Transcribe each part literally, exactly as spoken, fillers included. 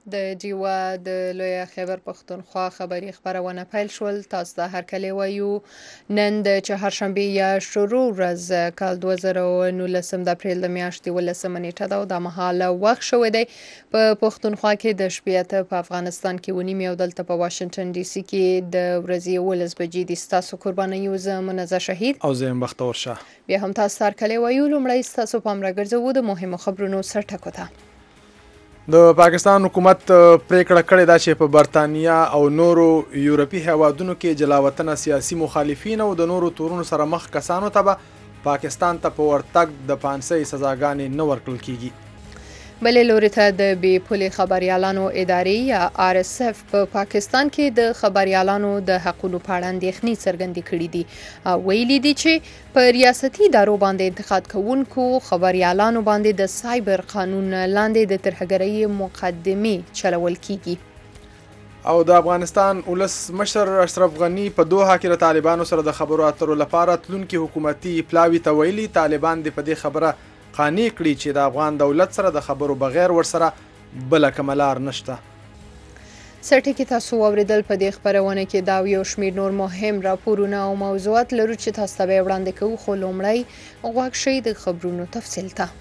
د ډیوا د لویه خیبر پښتونخوا خبري خبرونه پیل شول. تاسو ته هرکلی وایو. نن د چهارشنبې یا شروع ورځ کال دوه زره او نولسم د اپریل د میاشتې ولسمه نیټه ده او د مهاله وخت شوی دی په پښتونخوا کې د شپې اته، په افغانستان کې ونیم یو، دلته په واشنگټن ډي سي کې د ورځې یولس بجې دي. ستاسو قرباني یو زه منزه شهید او زه یم بختور شاه. بیا هم تاسو ته هرکلی وایو. لومړی ستاسو پام راګرځوو د مهمو خبرونو سرټکو ته. د پاکستان حکومت پریکړه کړې ده چې په برتانیا او نورو یورپي هیوادونو کې جلاوطنه سیاسي مخالفین او د نورو تورونو سره مخ کسانو ته به پاکستان ته په ورتګ د پانسۍ سزاګانې نه ورکړل کیږي. بلې لوري ته د بې پولې خبریالانو ادارې یا آر اس اف په پاکستان کې د خبریالانو د حقونو په اړه اندېښنې څرګندې کړې دي. ویلي دي چې په ریاستي ادارو باندې انتقاد کوونکو خبریالانو باندې د سایبر قانون لاندې د ترهګرۍ مقدمې چلول کیږي. او د افغانستان ولسمشر اشرف غني په دوحه کې د طالبانو سره د خبرو اترو لپاره تلونکي حکومتي پلاوي ته ویلي طالبان د په دې خبره قانع کړي چې د افغان دولت سره د خبرو بغیر ورسره بله کومه لار نشته. سرټکي تاسو واوریدل. په دې خبرونه کې دا یو شمېر نور مهم راپورونه او موضوعات لرو چې تاسو ته به وړاندې کوو، خو لومړی غوږ شئ د خبرونو تفصیل ته.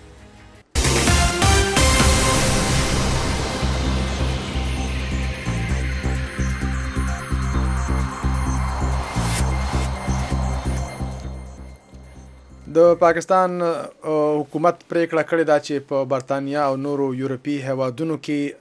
د پاکستان حکومت پریکړه کړې ده چې په برتانیا او نورو یورپي هیوادونو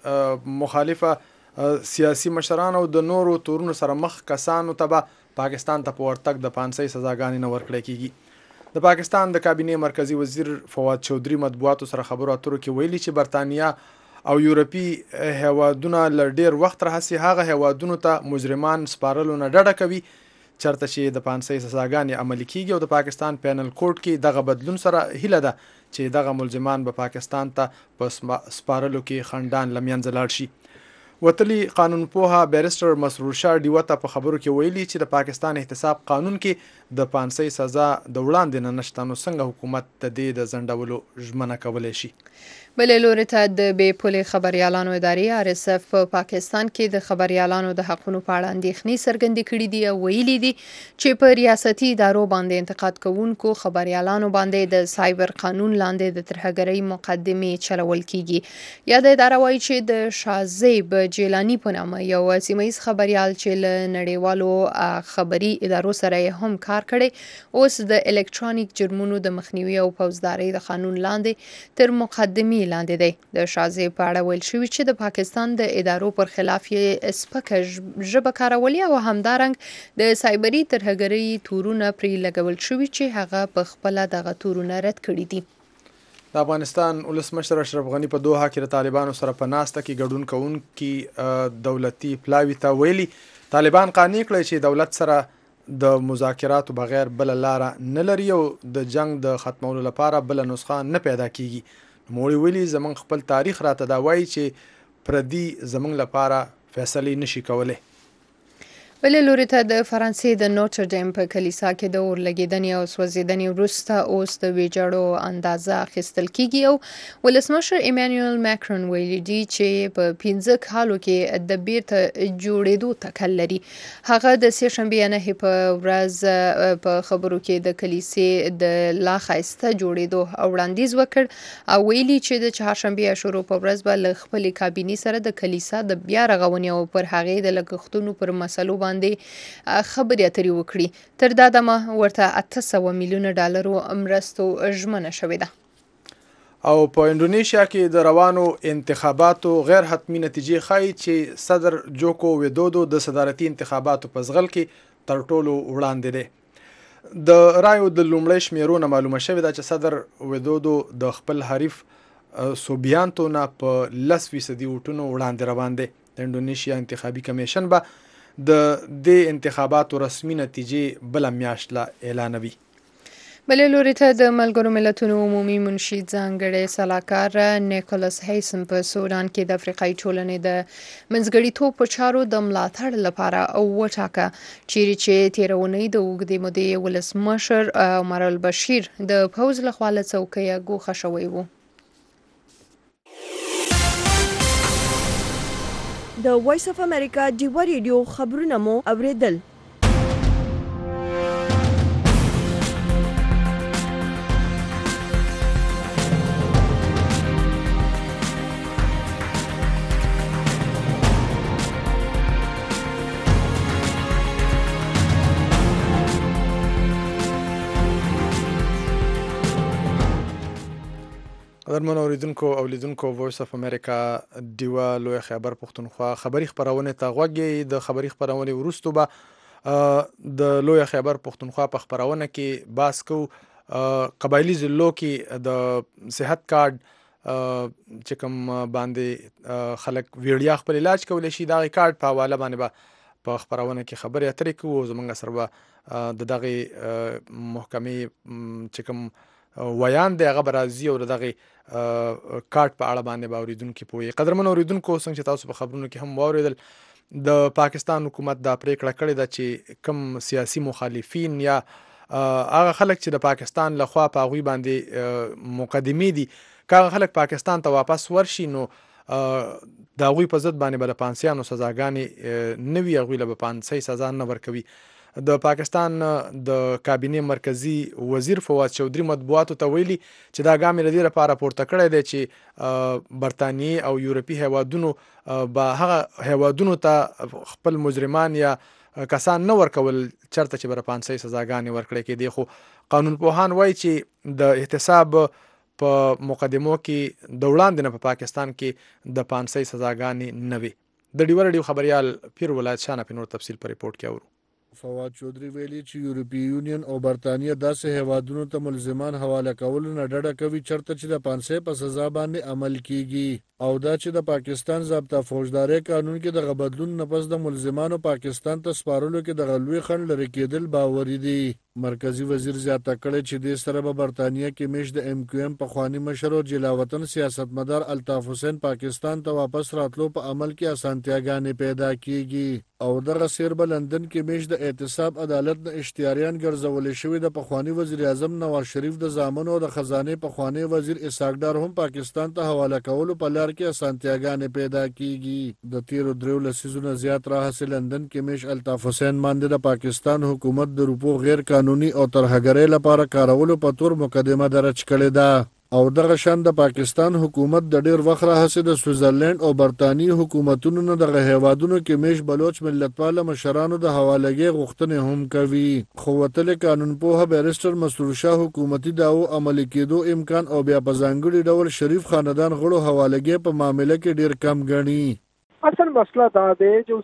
کې مخالفه سیاسي مشران او د نورو تورونو سره مخ کسانو ته به پاکستان ته په ورتګ د پانسۍ سزاګانې نه ورکړل کیږي. د پاکستان د کابینې مرکزی وزیر فواد چودھری مطبوعاتو سره خبرو اترو کې ویلي چې برتانیا او یورپي هیوادونه له ډیر وخت راهیسې هغه هیوادونو ته مجرمان سپارلو نه ډډه کوي چرته چې د پانسۍ سزاګانې عملي کیږي او د پاکستان پینل کورټ کې دغه بدلون سره هیله ده چې دغه ملزمان به پاکستان ته په سپارلو کې خندان له منځه لاړ شي. وتلي قانونپوه بیرسټر مسرور شاه ډیوه ته په خبرو کې ویلي چې د پاکستان احتساب قانون کې د پانسۍ سزا د وړاندې نه نشته، نو څنګه حکومت د دې د ځنډولو ژمنه کولی شي. بلې لوري ته د بې پولې خبریالانو ادارې آر اس اف په پاکستان کې د خبریالانو د حقونو په اړه اندېښنې څرګندې کړې دي او ویلي دي چې په ریاستي ادارو باندې انتقاد کوونکو خبریالانو باندې د سایبر قانون لاندې د ترهګرۍ مقدمې چلول کیږي. یاده اداره وایي چې د شازیب جیلانی په نامه یو سیمه‌ییز خبریال چې له نړیوالو خبري ادارو سره هم کار کړی اوس د الکترونیک جرمونو د مخنیوي او فوجدارۍ د قانون لاندې تر مقدمې لاندې دی. د شازیب په اړه ویل شوي چې د پاکستان د ادارو پر خلاف یې سپکه ژبه کارولې او همدارنګ د سایبري ترهګرۍ تورونه پرې لګول شوي چې هغه په خپله دغه تورونه رد کړي دي. د افغانستان ولسمشر اشرف غني په دوحه کې د طالبانو سره په ناسته کې ګډون کوونکي دولتي پلاوي ته ویلي طالبان قانع کړی چې دولت سره د مذاکراتو بغیر بل لاره نه لري او د جنگ د ختمولو لپاره بل نسخه نه پیدا کیږي. موږ ویلي زمونږ خپل تاریخ راته دا وایي چې پردي زمونږ لپاره فیصلې نشي کولای. بلې لوري ته د فرانسې د نوټر ډیم په کلیسا کې د اور لګېدنې او سوځېدنې وروسته اوس د ویجاړو اندازه اخیستل کیږي او ولسمشر ایمانوئل ماکرون ویلي دي چې په پنځه کالو کې د بیرته جوړېدو تکل لري. هغه د سې شنبې نهې په ورځ په خبرو کې د کلیسې د لا ښایسته جوړېدو وړاندیز وکړ او ویلي چې د چهارشنبې شروع په ورځ به له خپلې کابینې سره د کلیسا د بیا رغونې او پر هغې د لګښتونو پر مسلو باندې خبرې اترې وکړي. تر دا دمه ورته اته سوه میلیونه ډالرو مرستو ژمنه شوې ده. او په انډونیشیا کې د روانو انتخاباتو غیر حتمی نتیجې ښایي چې صدر جوکو ویدودو د صدارتي انتخاباتو په ځغل کې تر ټولو وړاندې دی. د رایو د لومړۍ شمیرونه معلومه شوې ده چې صدر ویدودو د خپل حریف سوبیانتو نه په لس فیصدي ووټونو وړاندې روان دی. د انډونیشیا انتخابي کمیشن به د دې انتخاباتو رسمي نتیجې بله میاشت لا اعلانوي. بلې لوري ته د ملګرو ملتونو عمومي منشي ځانګړی سلاکار نیکولاس هیسم په سودان کې د افریقایي ټولنې د منځګړیتوب په چارو د ملاتړ لپاره وټاکه، چیرې چې تېره اونۍ د اوږدې مودې ولسمشر عمر البشیر د پوځ لخوا له څوکۍ ګوښه شوی و. د وایس اف امریکا ډیوا ریډیو خبرونه مو اوریدل. قدرمن اوریدونکو او لیدونکو وایس اف امریکا ډیوا لوی خبر پښتونخوا خبری خبرونه ته غوږی. د خبری خبرونه ورستو به د لوی خبر پښتونخوا په خبرونه کې باس کو قبایلی ضلعو کې د صحت کارت چې کوم باندې خلک ویډیا خپل علاج کولای شي دا کارت په حواله باندې به په خبرونه کې خبرې اترې کوو. زمونږ سره به د دغه محکمې چې کوم ویان دی هغه برازي او دغه کارت په اړه باندې باوریدونکو پوي. قدرمن اوریدونکو څنګه چې تاسو په خبرونو کې هم واوریدل د پاکستان حکومت دا پریکړه کړې ده چې کم سیاسي مخالفین یا هغه خلک چې د پاکستان لخوا په غوي باندې مقدمي دي کله خلک پاکستان ته واپس ورشي نو دا غوي په ضد باندې بل پانسیانو سزاګانی نوي غوي له پانسي سزا نه ورکوي. د پاکستان د کابینه مرکزی وزیر فواد چودھری مطبوعاتو ته ویلي چې دا ګام لري لپاره پورته کړی دی چې برتانیې او یورپی هیوادونو به هغه هیوادونو ته خپل مجرمان یا کسان نه ورکول چرته چې بر پانسي سزاګانې ورکړي کې دي. خو قانون پوهان وایي چې د احتساب په مقدمو کې د وړاندې نه په پاکستان کې د پانسي سزاګانې نه وي. د ډیور ډیو خبريال پیر ولایت شانه په نور تفصیل پر ریپورت کې اورو. فواد چودھری ویلي چې یورپی یونین او برتانیه داسې هیوادونو ته ملزمان حواله کول نه ډډه کوي چرته چې د پانسي په سزا باندې عمل کیږي او دا چې د پاکستان ضابطه فوجداري قانون کې د غبدلون نفس د ملزمانو پاکستان ته سپارلو کې د غلوي خند لري کېدل باوري دي. مرکزی وزیر زیاته کړی چې د سره په برتانیه کې مش د ایم کیو ایم په خواني مشر او جلاوطن سیاستمدار الطاف حسین پاکستان ته واپس راتلو په عمل کې اسانتیاګانې پیدا کیږي او دغه سیر په لندن کې مش د احتساب عدالت د اشتیاریان ګرځول شوی د پخوانی وزیر اعظم نواز شریف د زامن او د خزانه پخوانی وزیر اسحاق ډار هم پاکستان ته حواله کولو په لار کې اسانتیاګانې پیدا کیږي. د تیرو درو لسیزونو زیات راهسه لندن کې مش الطاف حسین باندې د پاکستان حکومت د روپو غیر قانوني او ترهګرۍ لپاره کارولو په تور مقدمه درج کړې ده او دغه شان د پاکستان حکومت د ډیر وخت راهسه د سویټزرلند او برتانیې حکومتونو نه دغه هیوادونو کې مش بلوچ ملتپال مشرانو د حوالګي غوښتنې هم کوي. خو وتل قانون پوها بیرستر مسرور شاه حکومتي داو عملي کېدو امکان او بیا په ځانګړي ډول شریف خاندان غړو حوالګي په معاملې کې ډیر کم ګڼي. اصل مسئلہ دا دی چې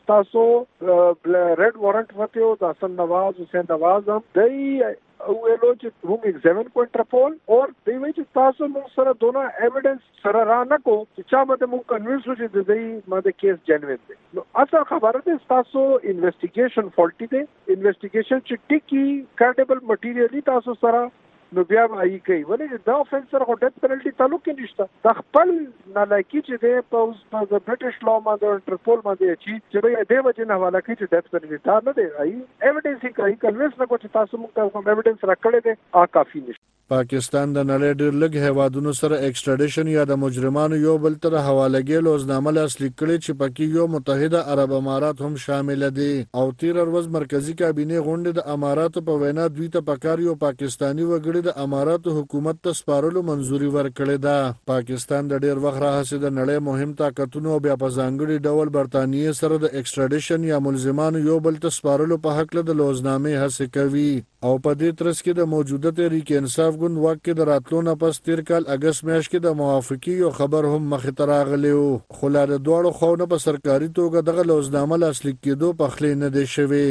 تاسو ریډ وارنٹ وته د حسن نواز حسین نواز هم دی ویلو چې روم ایگزامن کو انټرپول اور دی وی چې تاسو موږ سره دونه ایویډنس سره را نه کو چې چا مته موږ کنوینس شو چې د دې ماده کیس جنوین دی. نو اصل خبره ده تاسو انویسټیګیشن فالټی دی انویسټیګیشن چې ټیکی کارډیبل مټیریالي تاسو سره نو بیا وایي کوي ولې دا افنس سره خو ډیث پنالټي تعلق نشته. د خپل نالایکی چې دی په د برټش لا باندې انټرپول باندې چې چې د وجه نه حواله کوي چې ډیث پنالټي تا نه دی ای ایویډنس یې کوي کنوینس نه کوي تاسو موږ کوم ایویډنس راکړی دی ا کافي نشته. پاکستان د نړۍ ډېر لږ هیوادونو سره ایکسټریډیشن یا د مجرمانو یو بل تر حوالګي لوزنامه لاسلیک کړي چې پکې یو متحده عرب امارات هم شامل دي او تیر ورځ مرکزی کابینه غونډه د اماراتو په وینا دوی ته پکار یو پاکستانی وګړي د اماراتو حکومت ته سپارلو منځوري ورکړې ده. پاکستان د ډېر وخت راهسه د نړۍ مهم طاقتونو بیا په ځانګړي ډول برتانیې سره د ایکسټریډیشن یا ملزمانو یو بل ته سپارلو په حق له د لوزنامه هڅه کوي او په دې ترڅ کې د موجوده تحریک انصاف ګوند واک کې د راتلو نه پس تیر کال اگست میاشت کې د موافقي یو خبر هم مخې ته راغلی و خو لا د دواړو خواونو په سرکاري توګه دغه لوزنامه لاسلیک کېدو پخلی نه دی شوی.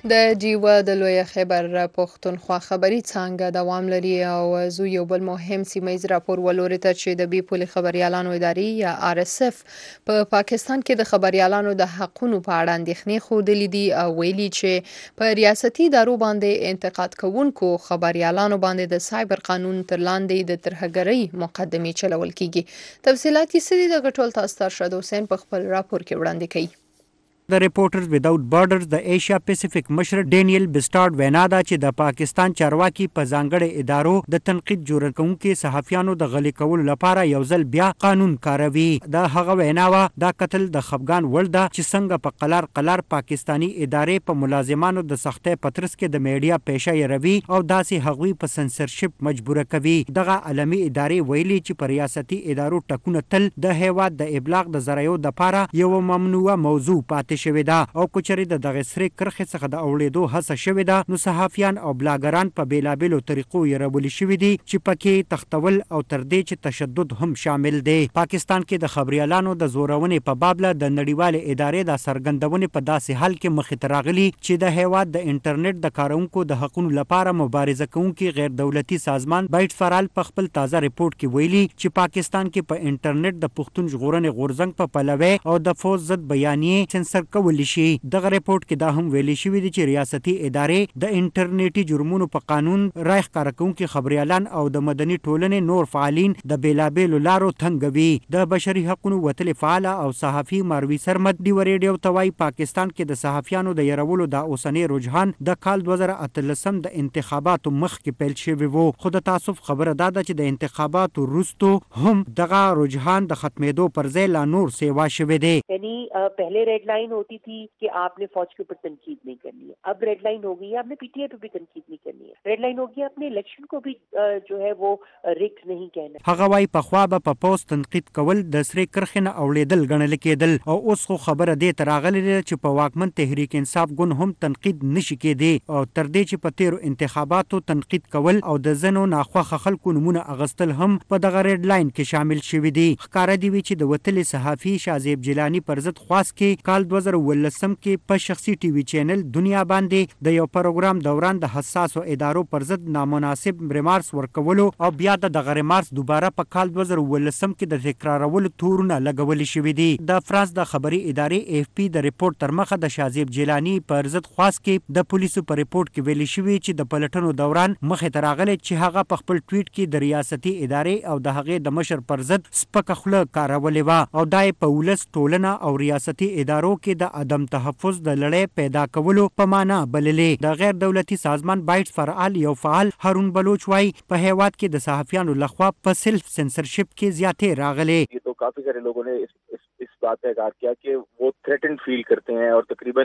د جیوه د لوی خیبر پښتونخوا خبري څانګه دوام لري او زو یو بل مهم سیمایي راپور ولوري ته چې د بي پولي خبريالانو ادارې یا آر اس اف په پاکستان کې د خبريالانو د حقونو په اړه اندېښنې خوده لیدي او ویلي چې په ریاستي ادارو باندې انتقاد کوونکو خبريالانو باندې د سایبر قانون تر لاندې د ترهګرۍ مقدمه چلول کیږي. تفصيلات یې سړي د غټول تاسو ترشد حسین په خپل راپور کې وړاندې کړي. د ریپورټرز وداوت بارډرز د ایشیا پیسفیک مشر ډینیل بسټارډ وینا ده چې د پاکستان چارواکي په ځانګړي ادارو د تنقید جوړ کوونکو صحافیانو د غلي کولو لپاره یو ځل بیا قانون کاروي. د هغه ویناوه دا قتل د خفګان ول ده چې څنګه په قلار قلار پاکستانی ادارې په ملازمانو د سختۍ پترس کې د میډیا پیشه یروي او داسې هغوی په سنسرشپ مجبور کوي. دغه عالمي ادارې ویلي چې په ریاستي ادارو ټکونه تل د هیواد د ابلاغ د ذرایعو لپاره یو ممنوعه موضوع پاتې شوې ده او کچري د دغه سری کرخه څخه د اورېدو هڅه شوې ده نو صحافیان او بلاګران په بیلابلو طریقو یې شوي دي چې پکې تختول او تر دې چې تشدد هم شامل دی. پاکستان کې د خبريالانو د زورونې په باب له د نړیوال ادارې د سرګندونې په داسې حال کې مخې ته راغلي چې د هیواد د انټرنیټ د کارونکو د حقوقو لپاره مبارزه کوونکي غیر دولتي سازمان بایټ فرال په خپل تازه ریپورت کې ویلي چې پاکستان کې په انټرنیټ د پښتون ژغورنې غورځنګ په پلوي او د فوز ضد بیانیه سنسر کولی شي. دغه ریپورت کې دا هم ویلي شوی دی چې ریاستي ادارې د انټرنیټي جرمونو په قانون رایخ کارکونکو خبريالان او د مدني ټولنې نور فعالین د بیلابلو لارو تنګوي. د بشري حقوقو وتل فعال او صحافي ماروي سرمد دی ریډیو توای پاکستان کې د صحافیانو د يرولو د اوسنۍ رجحان د کال دوه زره اتلسم د انتخاباتو مخ کې پیل شوی وو. خو د تاسف خبره ده چې د انتخاباتو وروسته هم دغه رجحان د ختمېدو پر ځای لا نور سیوا شوی دی. یعنی پہلے ریڈ لائن ہوتی تھی کہ آپ نے فوج کے اوپر تنقید نہیں کرنی ہے. اب ریڈ لائن ہو گئی ہے آپ نے پی ٹی آئی پہ بھی تنقید نہیں کرنی ہے. ریڈ لائن ہو گئی آپ نے الیکشن کو بھی جو ہے وہ ریک نہیں کہنا. هغه وايي په خوا به په پوسټ تنقید کول د سری کرخنه اولیدل غنل کېدل او اوس خو خبره دې تراغلي چې په واکمن تحریک انصاف ګوند هم تنقید نشي کېدی او تر دې چې په تیرو انتخاباتو تنقید کول او د زنو ناخوخه خلکو نمونه اغستل هم په دغه ریډ لاین کې شامل شوی دي. ښکارا دی چې د وتل صحافي شازیب جیلانی پر ضد خواست کې کال دوه زره ولسم کې په شخصي ټي وي چینل دنیا باندې د یو پروګرام دوران د حساسو ادارو پر ضد نامناسب ریمارکس ورکولو او بیا د دغه ریمارکس دوباره په کال دوه زره ولسم کې د تکرارولو تورونه لګول شوې دي. د فرانس د خبري ادارې اف پی د ریپورت تر مخه د شازیب جیلانی پر ضد خواست کې د پولیسو په ریپورت کې ویلي شوی چې د پلټنو دوران مخې ته راغلی چې هغه په خپل ټویټ کې د ریاستي ادارې او د هغې د مشر پر ضد سپکه خوله کارولې وه او دا یې په ولس ټولنه او ریاستي ادارو کې د عدم تحفظ د لړۍ پیدا کولو په معنا بللې. د غیر دولتي سازمان بایټ فرعال یو فعال هارون بلوچ وايي په هیواد کې د صحافیانو لخوا په سلف سنسرشپ کې زیاتې راغلي. تو کافی سارے لوگوں نے اس, اس, اس بات پہ اظہار کیا کہ وہ تھریٹنڈ فیل کرتے ہیں اور تقریباً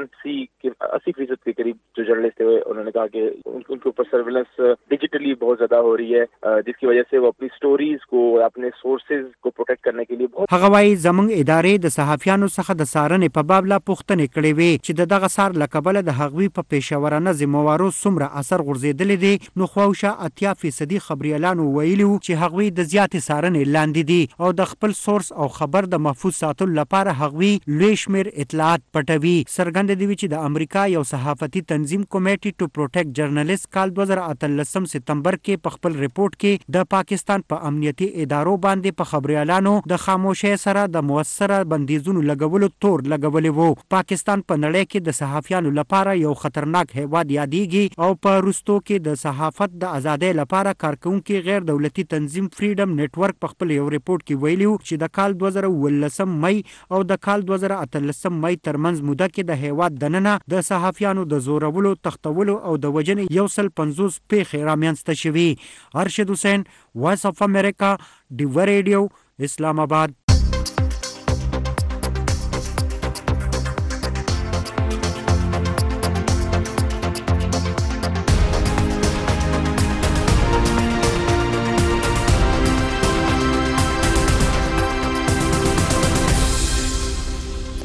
اسی فیصد کے قریب جو جرنلسٹ تھے انہوں نے کہا کہ ان کے اوپر سرویلنس ڈیجیٹلی بہت زیادہ ہو رہی ہے جس کی وجہ سے وہ اپنی سٹوریز کو اپنے سورسز کو پروٹیکٹ کرنے کے لیے بہت. هغه وايي زمونږ ادارې د صحافیانو څخه د څارنې په باب لا پوښتنې کړې وې چې د دغه څار له کبله د هغوی په پیښورانه ذموارو څومره اثر غورځېدلی دی. نو خواوشا اتیا فیصدي خبريالانو ویلي چې هغوی د زیاتې څارنې لاندې دي او د خپل سورس او خبر د محفوظ ساتلو لپاره هغوی لوی شمېر اطلاعات پټوي. څرګنده دی چې د امریکا یو صحافتي تنظیم کمیټي ټو پروټیکټ جرنالیست کال دوه زره اتلسم سپتمبر کې په خپل ریپورت کې د پاکستان په امنیتي ادارو باندې په خبريالانو د خاموشۍ سره د موثره بندیزونو لګولو تور لګولې وو. پاکستان په نړۍ کې د صحافیانو لپاره یو خطرناک هیواد یادېږي او په وروستو کې د صحافت د ازادۍ لپاره کارکونکي غیر دولتي تنظیم فریډم نتورک په خپل یو ریپورت کې ویلي چې د کال دوه زره ولسم مئی او د کال دوه زره اتلسم مئی ترمنځ موده کې د هیواد دننه د صحافیانو د زورولو تختولو او د وجنې یو سل پنځوس پیښې رامنځته شوي. ارشد حسین وایس اف امریکا ډیو ریډیو اسلام آباد.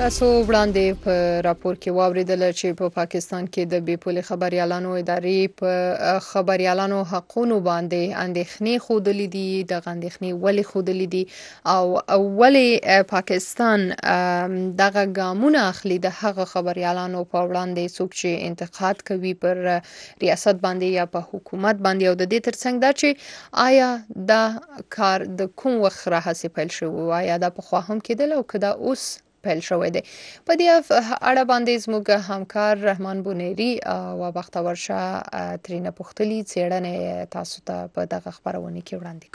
تاسو وړاندې په راپور کې واوریدل چې په پاکستان کې د بې پولې خبريالانو ادارې په خبريالانو حقوقو باندې اندېښنې خوده دي د اندېښنې ولې خوده دي او ولې پاکستان دغه ګامونه اخلي د هغه خبريالانو په وړاندې څوک چې انتقاد کوي پر ریاست باندې یا په حکومت باندې او د دې ترڅنګ دا چې آیا دا کار د کوم وخت راهسي پیل شوی آیا دا په خوا هم کېدل او کدا اوس پیل شوی دی په دې اړه باندې زموږ همکار رحمان بونيري او بختور شاه ترینه پختلی څېړنه تاسو ته په دغه خبرونه کې وړاندې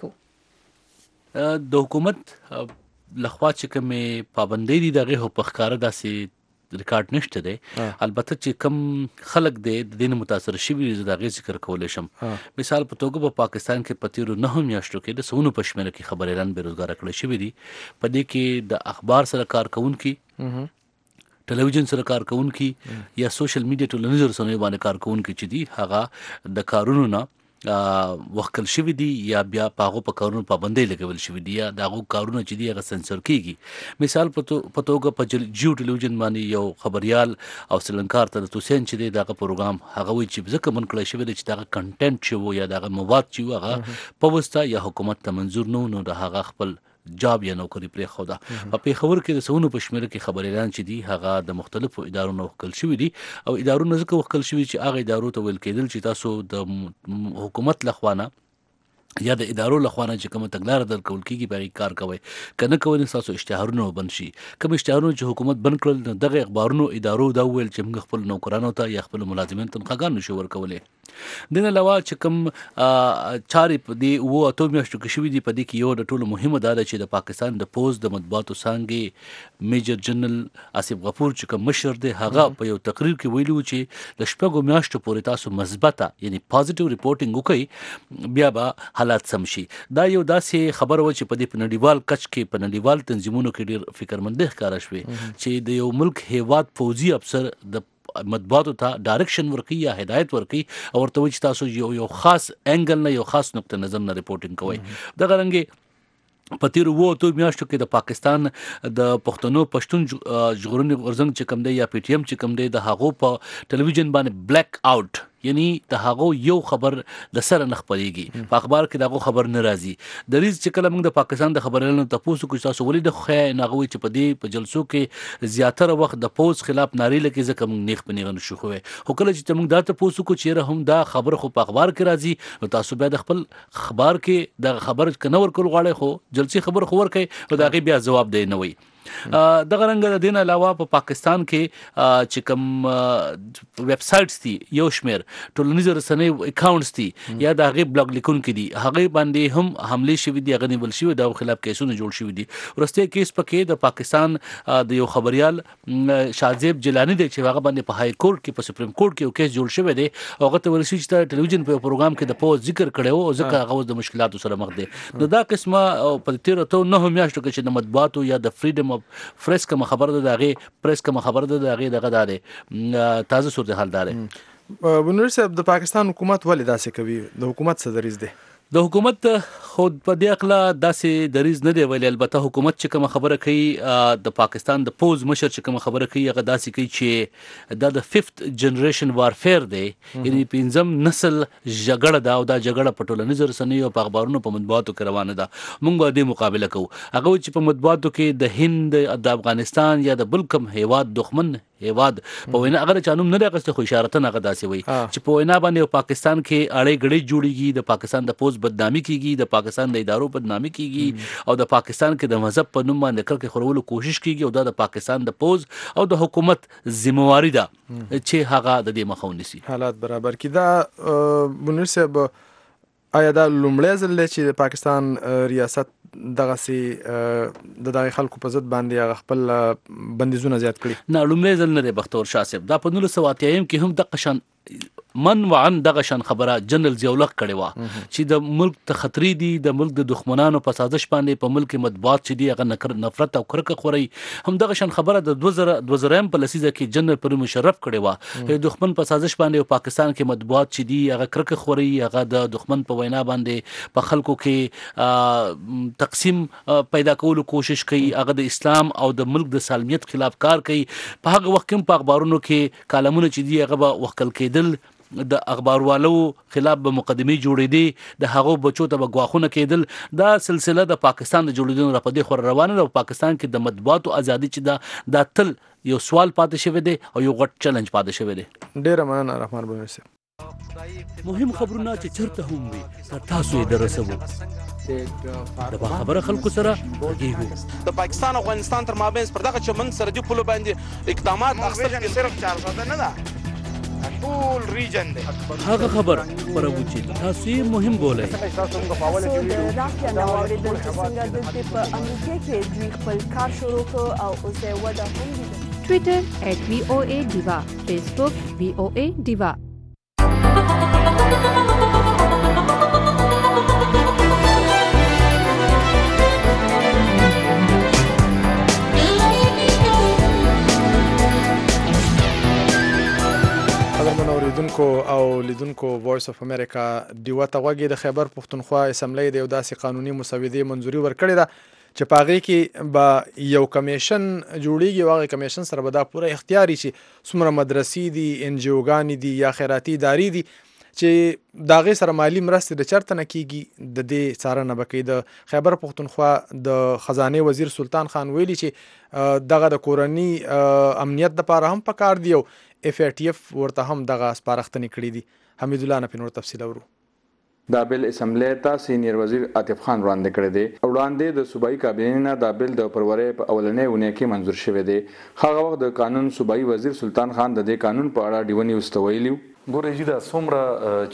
کوو د حکومت لخوا چې کومه پابندۍ دي دغه په ښکار داسې ریکارډ نشته دی البته چې کم خلک دی د دین متاثر شوي زداغه ذکر کولای شم مثال په توګه په پاکستان کې پتیرو نه هم یاشتو کې د سونو پښمنه کې خبر اعلان بیروزګار کړی شوی دی په دې کې د اخبار سره کارکونکو ټلویزیون سره کارکونکو یا سوشل میډیا ټولنیز رسنیو باندې کارکونکو چې دی هغه د کارونو نه وکل شوی دی یا بیا پاغو په کارونو پابندۍ لګول شوی دی یا دغه کارونه چې دی هغه سنسور کیږي مثال په توګه په جیو ټلویزیون باندې یو خبريال او سلنکار تر توسین چې دی دغه پروګرام هغه وی چې ځکه من کړی شوی دی چې دغه کنټینټ چې یا دغه مواد چې هغه په وستا یا حکومت ته منزور نه نو د هغه خپل جاب یا نوکری پرې خو دا په پیښور کې د سونو پښمنه کې خبر اعلان چې دی هغه د مختلفو ادارو نو وکل شوی دی او ادارو نه ځکه وکل شوی چې هغه ادارو ته ویل کېدل چې تاسو د حکومت لخوانه یا د ادارو لخوانه چې کوم تګلار درکول کیږي به کار کوي کنه کوي تاسو اشتهارونه بنشي کوم اشتهارونه چې حکومت بن کړل دغه اخبارونو ادارو دا ویل چې موږ خپل نوکرانو ته یا خپل ملازمین تنخواګان نشو ورکولې دنه علاوه چې کوم چارې دی وو اته میاشتو کې شوې دي په دې کې یو د ټولو مهمه دا ده چې د پاکستان د پوز د مطبوعاتو څنګه میجر جنرال آصف غفور چې کوم مشر دی هغه په یو تقریر کې ویلو چې د شپږو میاشتو پورې تاسو مثبته یعنی پازیټیو ریپورټینګ وکړي بیا به حالات سم شي دا یو داسې خبر و چې په دې نړیوال کچ کې په نړیوال تنظیمونو کې ډېر فکرمندۍ ښکارا شوې چې د یو ملک هیواد فوجي افسر د مطبوعاتو ته ډایرکشن ورکي یا هدایت ورکي او ورته وایي چې تاسو یو یو خاص انګل نه یو خاص نقطه نظر نه ریپورټینګ کوئ دغه رنګه په تیر وو ته میاشتو کې د پاکستان د پښتنو پښتون ژغورنې غورځنګ چې کوم دی یا پی ټی ایم چې کوم دی د هغو په ټلویزیون باندې بلیک اوټ یعنی د هغو یو خبر د سره نه خپريږي په اخبار کې دغه خبر نه راځي د ریز چې کله موږ د پاکستان د خبرونو تاسو کو تاسو ولې د خو نه غوي چې په دې په جلسو کې زیاتره وخت د پوز خلاف ناری لکه ځکه موږ نیخ پنیغه نشو خو هو کله چې موږ دا تاسو کو چیرې هم دا خبر خو په اخبار کې راځي نو تاسو بیا د خپل خبر کې د خبر کنور کول غواړي خو جلسي خبر خو ورکي او دا غي بیا جواب دی نه وي دغه رنګ د دین علاوه په پاکستان کې چې کوم ویب سایټس دي یو شمیر ټولنیز رسنۍ اکاونټس دي یا د هغه بلاګ لیکون کې دي هغه باندې هم حمله شوې دي هغه نیول شوې د خلاف کیسونه جوړ شوې دي ورسته کیس پکې د پاکستان د یو خبريال شاهزیب جیلانی دی چې هغه باندې په های کورټ کې په سپریم کورټ کې یو کیس جوړ شوی دی هغه ته ورسې چې ټلویزیون په پروګرام کې د پوز ذکر کړو او ځکه هغه د مشکلاتو سره مخ دی نو دا قسمه په تیر ته نه هم میاشتو کې چې د مطبوعاتو یا د فریډم فریس کوم خبر ده دغه پریس کوم خبر ده دغه دغه ده تازه صورتحال ده بنور صاحب د پاکستان حکومت ولې داسې کوي د حکومت څه دریز دی د حکومت خود په دې اخلا داسې دریز نه دی ویل البته حکومت چې کوم خبره کوي د پاکستان د پوز مشر چې کوم خبره کوي هغه داسې کوي چې دا د ففت جنریشن وارفیر دی یعنی پنځم نسل جګړه دا او دا جګړه په ټولنیز رسنیو او په اخبارونو په مطبوعاتو کې روانه ده موږ به دې مقابله کوو هغه چې په مطبوعاتو کې د هند د افغانستان یا د بلکم هیواد دښمن هیواد په وینا اگر چانوم نه راغسته خو اشاره نه غداسي وي چې په وینا باندې پاکستان کې اړې غړې جوړيږي د پاکستان د پوز بدنامي کیږي د پاکستان د ادارو بدنامي کیږي او د پاکستان کې د مذهب په نوم باندې کړکې خورولو کوشش کیږي او دا د پاکستان د پوز او د حکومت ذمہواری ده چې هغه د دې مخاوني سي حالات برابر کی دا بنور صاحب آیا دا لومړی ځل چې د پاکستان ریاست دغه سي د دغه خلکو په ضد باندې خپل بندیزونه زیات کړي نه لومړی ځل نه دی بختور شاه صاحب دا په نولس سوه اتیا کې هم د قشان من وعن دغه شان خبره جنرال ضیاءالله کړې وه چې د ملک ته خطرې دي د ملک د دښمنانو په سازش باندې په ملک مطبوعات چې دي هغه نفرت او کرکه خوري هم دغه شان خبره د دوه زره په لسیزه کې جنرال پرویز مشرف کړې وه دښمن په سازش باندې او پاکستان کې مطبوعات چې دي هغه کرکه خوري هغه د دښمن په وینا باندې په خلکو کې تقسیم پیدا کولو کوشش کوي هغه د اسلام او د ملک د سالمیت خلاف کار کوي په هغه وخت کې په اخبارونو کې کالمونه چې دي هغه به وکل کېدل د اخباروالو خلاف به مقدمې جوړېدې د هغو بچو ته به ګواښونه کېدل دا سلسله د پاکستان د جوړېدو را په دې خور روانه ده او پاکستان کې د مطبوعاتو ازادي چې دا دا تل یو سوال پاتې شوی دی او یو غټ چیلنج پاتې شوی دی. ډیره مننه رحمان بنو صاحب. مهم خبرونه چې چرته هم وي تر تاسو یې درسوو د باخبره خلکو سره غږیږو د پاکستان او افغانستان تر مابین پر دغه چمن سرحدي پولو باندې اقدامات اخیستل صرف چار ساده نه ده ټول ریجن دی هغه خبر خبرو چې تاسو یې مهم بولئ. د راکیا نو اوریدل چې څنګه د په امریکا کې دوی خپل کار شروع کړ او اوس یې وده هم دي. ټویټر ایٹ وی او اے ډیوا، فیسبوک وی او اے ډیوا. اوریدونکو او لیدونکو وایس اف امریکا ډیوا ته غوږی د خیبر پښتونخوا اسمبلی د یو داسې قانوني مسودې منځوري ورکړې ده چې په هغې کې به یو کمیشن جوړیږي او هغې کمیشن سره به دا پوره اختیاري چې څومره مدرسې دي ان جي اوګانې دي یا خیراتي ادارې دي چې د هغې سره مالي مرستې د چرته نه کیږي د دې څارنه به کوي. د خیبر پښتونخوا د خزانې وزیر سلطان خان ویلي چې دغه د کورني امنیت دپاره هم پکار دی او اف ای ټي اف ورته هم دغه سپارښتنې کړي دي. حمید الله نه پنور تفصیل اورو. دا بل اسمبلی ته سینیر وزیر عاطف خان وړاندې کړی دی. وړاندې د صوبایي کابینې نه دا بل د فروری په اولنۍ اونۍ کې منظور شوی دی. هغه وخت د قانون صوبایي وزیر سلطان خان د دې قانون په اړه ډیو نیوز ته ویلي و. ګورئ چې دا څومره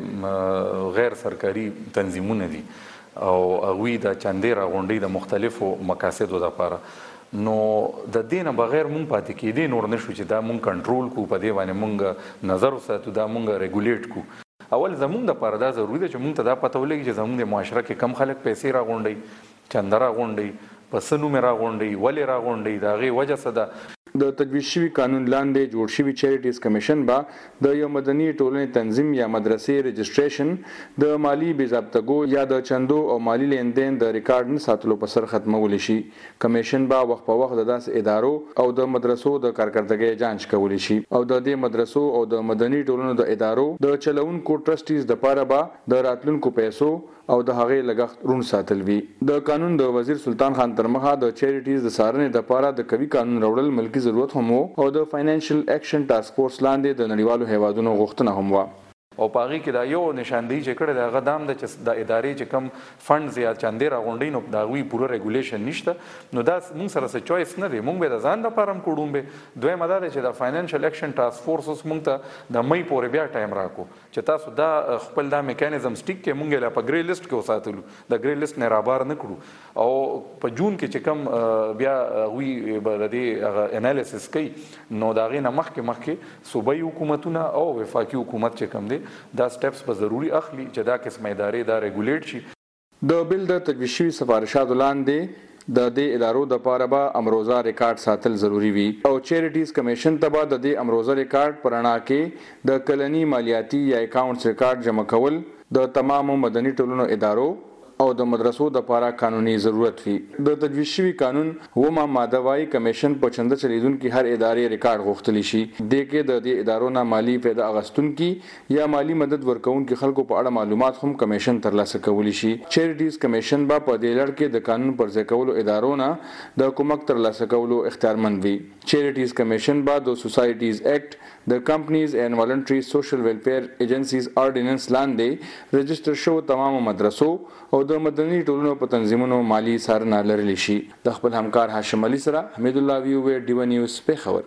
چې غیر سرکاري تنظیمونه دي او هغوی د چندې راغونډۍ د مختلفو مقاصدو لپاره نو د دې نه بغیر مونږ پاتې کېدی نور نه شو چې دا مونږ کنټرول کو په دې باندې مونږ نظر وساتو دا مونږ ریګولیټ کو. اول زمونږ دپاره دا ضروري ده چې مونږ ته دا پته ولګي چې زمونږ د معاشره کې کم خلک پیسې راغونډوي چنده راغونډوي په څه نومې راغونډوي ولې راغونډوي د هغې وجه څه ده. د تجویز شوي قانون لاندې جوړ شوي چیریټیز کمیشن به د یو مدني ټولنې تنظیم یا مدرسې رجسټریشن د مالی بې ضابطګو یا د چندو او مالی لیندین د ریکارډ نه ساتلو په سر ختمولی شي. کمیشن به وخت په وخت د داسې ادارو او د مدرسو د کارکردګۍ جانچ کولی شي او د دې مدرسو او د مدني ټولنو د ادارو د چلونکو ټرسټیز دپاره به د راتلونکو پیسو او د هغې لګښت رون ساتل وي. د قانون د وزیر سلطان خان تر مخه د چیریټیز د څارنې دپاره د قوي قانون راوړل ملکي ضرورت هم او د فاینانشل اکشن ټاسک فورس لاندې د نړیوالو هیوادونو غوښتنه هم وه. او په هغې کې دا یو نشاندهي چې کړې د هغه دا هم ده چې د ادارې چې کم فنډز یا چندې راغونډوي نو د هغوی پوره ریګولیشن نشته نو دا موږ سره څه چویس نه دی. موږ به د ځان دپاره هم کړو به دویمه دا ده چې د فاینانشل اکشن ټاسک فورس اوس موږ ته د مۍ پورې بیا ټایم راکړو چې تاسو دا خپل دا میکانیزم سټیک کې موږ یې لا په ګرې لیسټ کې وساتلو د ګرې لیسټ نه رابار نه کړو او په جون کې چې کم بیا هغوی به د دې هغه انالیسس کوي نو د هغې نه مخکې مخکې صوبایي حکومتونه او وفاقي حکومت چې کم دی دا سټپس به ضروري اخلي چې دا قسم ادارې دا ریګولیټ شي. د بل د تجویز شوي سفارشاتو لاندې د دې ادارو دپاره به امروزه ریکارډ ساتل ضروري وي او چیریټیز کمیشن ته به د دې امروزه ریکارډ په رڼا کې د کلني مالیاتي یا اکاونټس ریکارډ جمع کول د تمامو مدني ټولنو ادارو او د مدرسو دپاره قانوني ضرورت وي. د تجویز شوي قانون اومه ماده وایي کمیشن په چنده چلیدونکي هر ادارې ریکارډ غوښتلی شي. دې کې د دې ادارو نه مالي فایده اخیستونکي یا مالي مدد ورکوونکي خلکو په اړه معلومات هم کمیشن ترلاسه کولی شي. چیریټیز کمیشن به په دې لړ کې د قانون پر ځای کولو ادارو نه د کومک ترلاسه کولو اختیارمند وي. چیریټیز کمیشن به د سوسایټیز ایکټ د کمپنیز اینڈ والنټري سوشل ویلفیر ایجنسیز آرډیننس لاندې رجسټر شوو تمامو مدرسو او د مدني ټولنو په تنظیمونو مالی څارنه لرلی شي. د خپل همکار هاشم علي سره حمید الله وی او اے ډیو نیوز پېښور.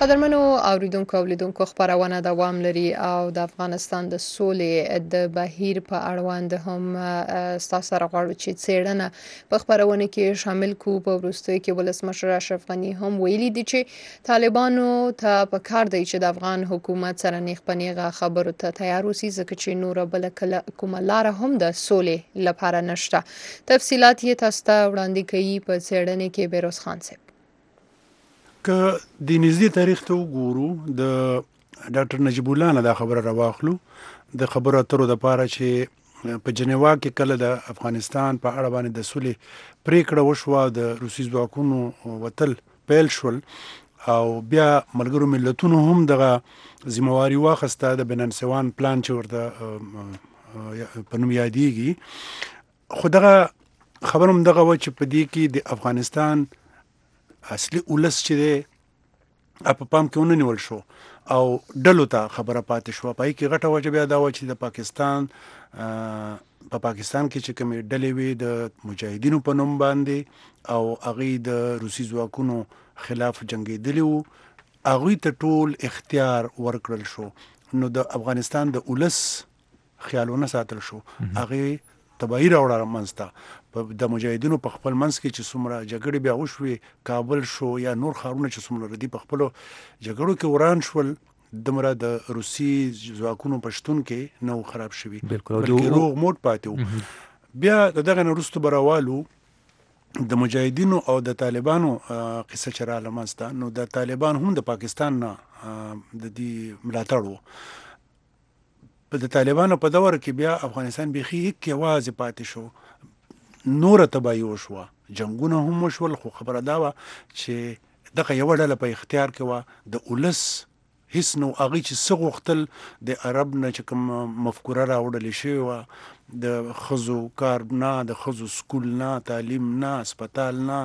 قدرمنو اوریدونکو اولیدونکو خبرونه دوام لري او د افغانستان د سولې د بهیر په اړوند هم ستاسو سره غواړو چې څېړنه په خبرونه کې شامل کو. په وروستیو کې ولسمشر اشرف غني هم ویلي دي چې طالبانو ته په کار دی چې د افغان حکومت سره نیغ په نیغه خبرو ته تیار اوسي ځکه چې نور بل کومه لاره هم د سولې لپاره نشته. تفصیلات یې تاسو ته وړاندې کوي په څېړنه کې بیروز خان صاحب. که د نږدې تاریخ ته وګورو د ډاکټر نجیب الله نه دا خبره راواخلو د خبرو اترو لپاره چې په جنیوا کې کله د افغانستان په اړه باندې د سولې پریکړه وشوه د روسي ځواکونو وتل پیل شول او بیا ملګرو ملتونو هم دغه ذمہواري واخیسته د بننسوان پلان چې ورته په نوم یادېږي. خو دغه خبره هم دغه و چې په دې کې د افغانستان اصلي ولس چې دی په پام کې ونه نیول شو او ډلو ته خبره پاتې شوه. پای کې غټه وجه بیا دا و چې د پاکستان په پاکستان کې چې کومې ډلې وي د مجاهدینو په نوم باندې او هغوی د روسي ځواکونو خلاف جنګېدلي وو، هغوی ته ټول اختیار ورکړل شو. نو د افغانستان د ولس خیالونه ساتل شو، هغې تباهي راوړه منځ ته. د مجاهدینو په خپل منځ کې چې څومره جګړې بیا وشوې، کابل شو یا نور ښارونه چې څومره دي په خپلو جګړو کې وران شول، دومره د روسي ځواکونو په شتون کې نه خراب شوي، بلکې روغ موټ پاتې وو. بیا د دغه نه وروسته به راوالو د مجاهدینو او د طالبانو قصه چې راغله منځ ته، نو د طالبان هم د پاکستان نه د دې ملاتړ وو. د طالبانو په دور کې بیا افغانستان بیخي هیڅ یوازې پاتې شو، نوره تباهي وشوه، جنګونه هم وشول. خو خبره دا وه چې دغه یوه ډله په اختیار کې وه د ولس هیڅ نو. هغوی چې څه غوښتل د عرب نه چې کوم مفکوره راوړلې شوې وه، د ښځو کار نه، د ښځو سکول نه، تعلیم نه، اسپتال نه،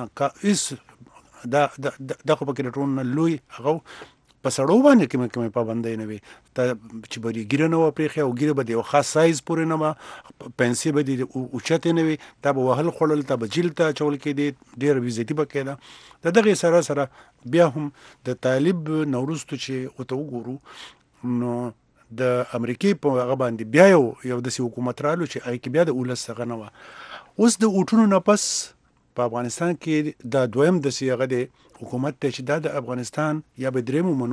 هیڅ دا دغه پکې د ټول نه لوی هغه په سړو باندې کومې کومې پابندۍ نه وي چې به یې ګیره نه وه پرېښې او ګیره به د یو خاص سایز پورې نه وه، پنسې به د اوچتې نه وي، دا به وهل خوړل، تا به جیل ته اچول کېدې، ډېره بېعزتي به کېده. د دغې سره سره بیا هم د طالب نه وروستو چې ورته وګورو نو د امریکې په هغه باندې بیا یو یو داسې حکومت رالو چې هغې کې بیا د ولس هغه نه وه. اوس د اوټونو نه پس په افغانستان کې دا دویم داسې هغه دی حکومت دی چې دا د افغانستان یا به درېم ومنو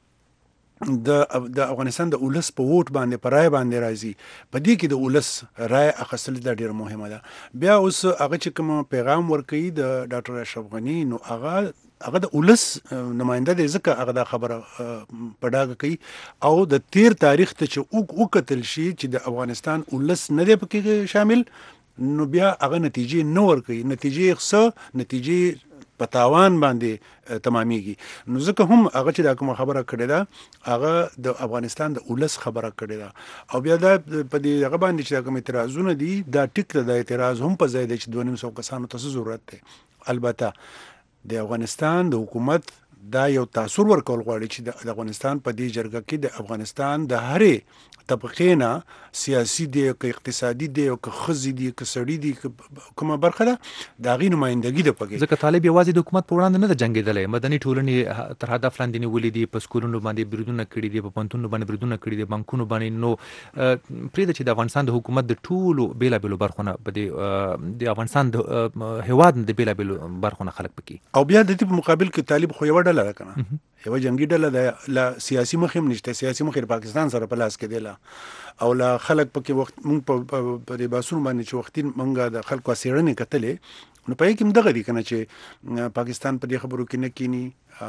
د د افغانستان د ولس په ووټ باندې په رایه باندې راځي. په دې کې د ولس رایه اخیستل دا ډېره مهمه ده. بیا اوس هغه چې کوم پیغام ورکوي د ډاکټر اشرف غني، نو هغه هغه د ولس نماینده دی، ځکه هغه دا خبره په ډاګه کوي او د تیر تاریخ ته چې وکتل شي چې د افغانستان ولس نه دی پکې شامل، نو بیا هغه نتیجې نه ورکوي، نتیجې څه نتیجې په تاوان باندې تمامیږي. نو ځکه هم هغه چې دا کومه خبره کړې ده هغه د افغانستان د ولس خبره کړې ده. او بیا دا په دې هغه باندې چې دا کوم اعتراضونه دي دا ټیک ده، د اعتراض هم په ځای دی چې دوه نیم سوه کسانو ته څه ضرورت دی. البته د افغانستان د حکومت دا یو تاثیر ورکول غواړي چې د افغانستان په دې جرګه کې د افغانستان د هرې طبقې نه، سیاسي دی که اقتصادي دی که ښځې دي که سړي دي که کومه برخه ده، د هغې نمایندګي ده پکې. ځکه طالب یوازې د حکومت په وړاندې نه ده جنګېدلی، مدني ټولنې تر هدف لاندې نیولي دي، په سکولونو باندې بریدونه کړي دي، په پوهنتونونو باندې بریدونه کړي دي، بانکونو باندې. نو پرېږده چې د افغانستان د حکومت د ټولو بېلابېلو برخو نه په دې د افغانستان د هېواد د بېلابېلو برخو نه خلک پکې. او بیا د دې په مقابل کې طالب خو یوه ډله ده که نه، یوه جنګي ډله ده، لا سیاسي مخ هم نشته، سیاسي مخ پاکستان سره په لاس کې دی، او لا خلک پکې وخت مونږ په دې باسونو باندې چې وختي مونږ د خلکو څېړنې کتلې، نو په یې کې هم دغه دي که نه چې پاکستان په دې خبرو کې نه کینی.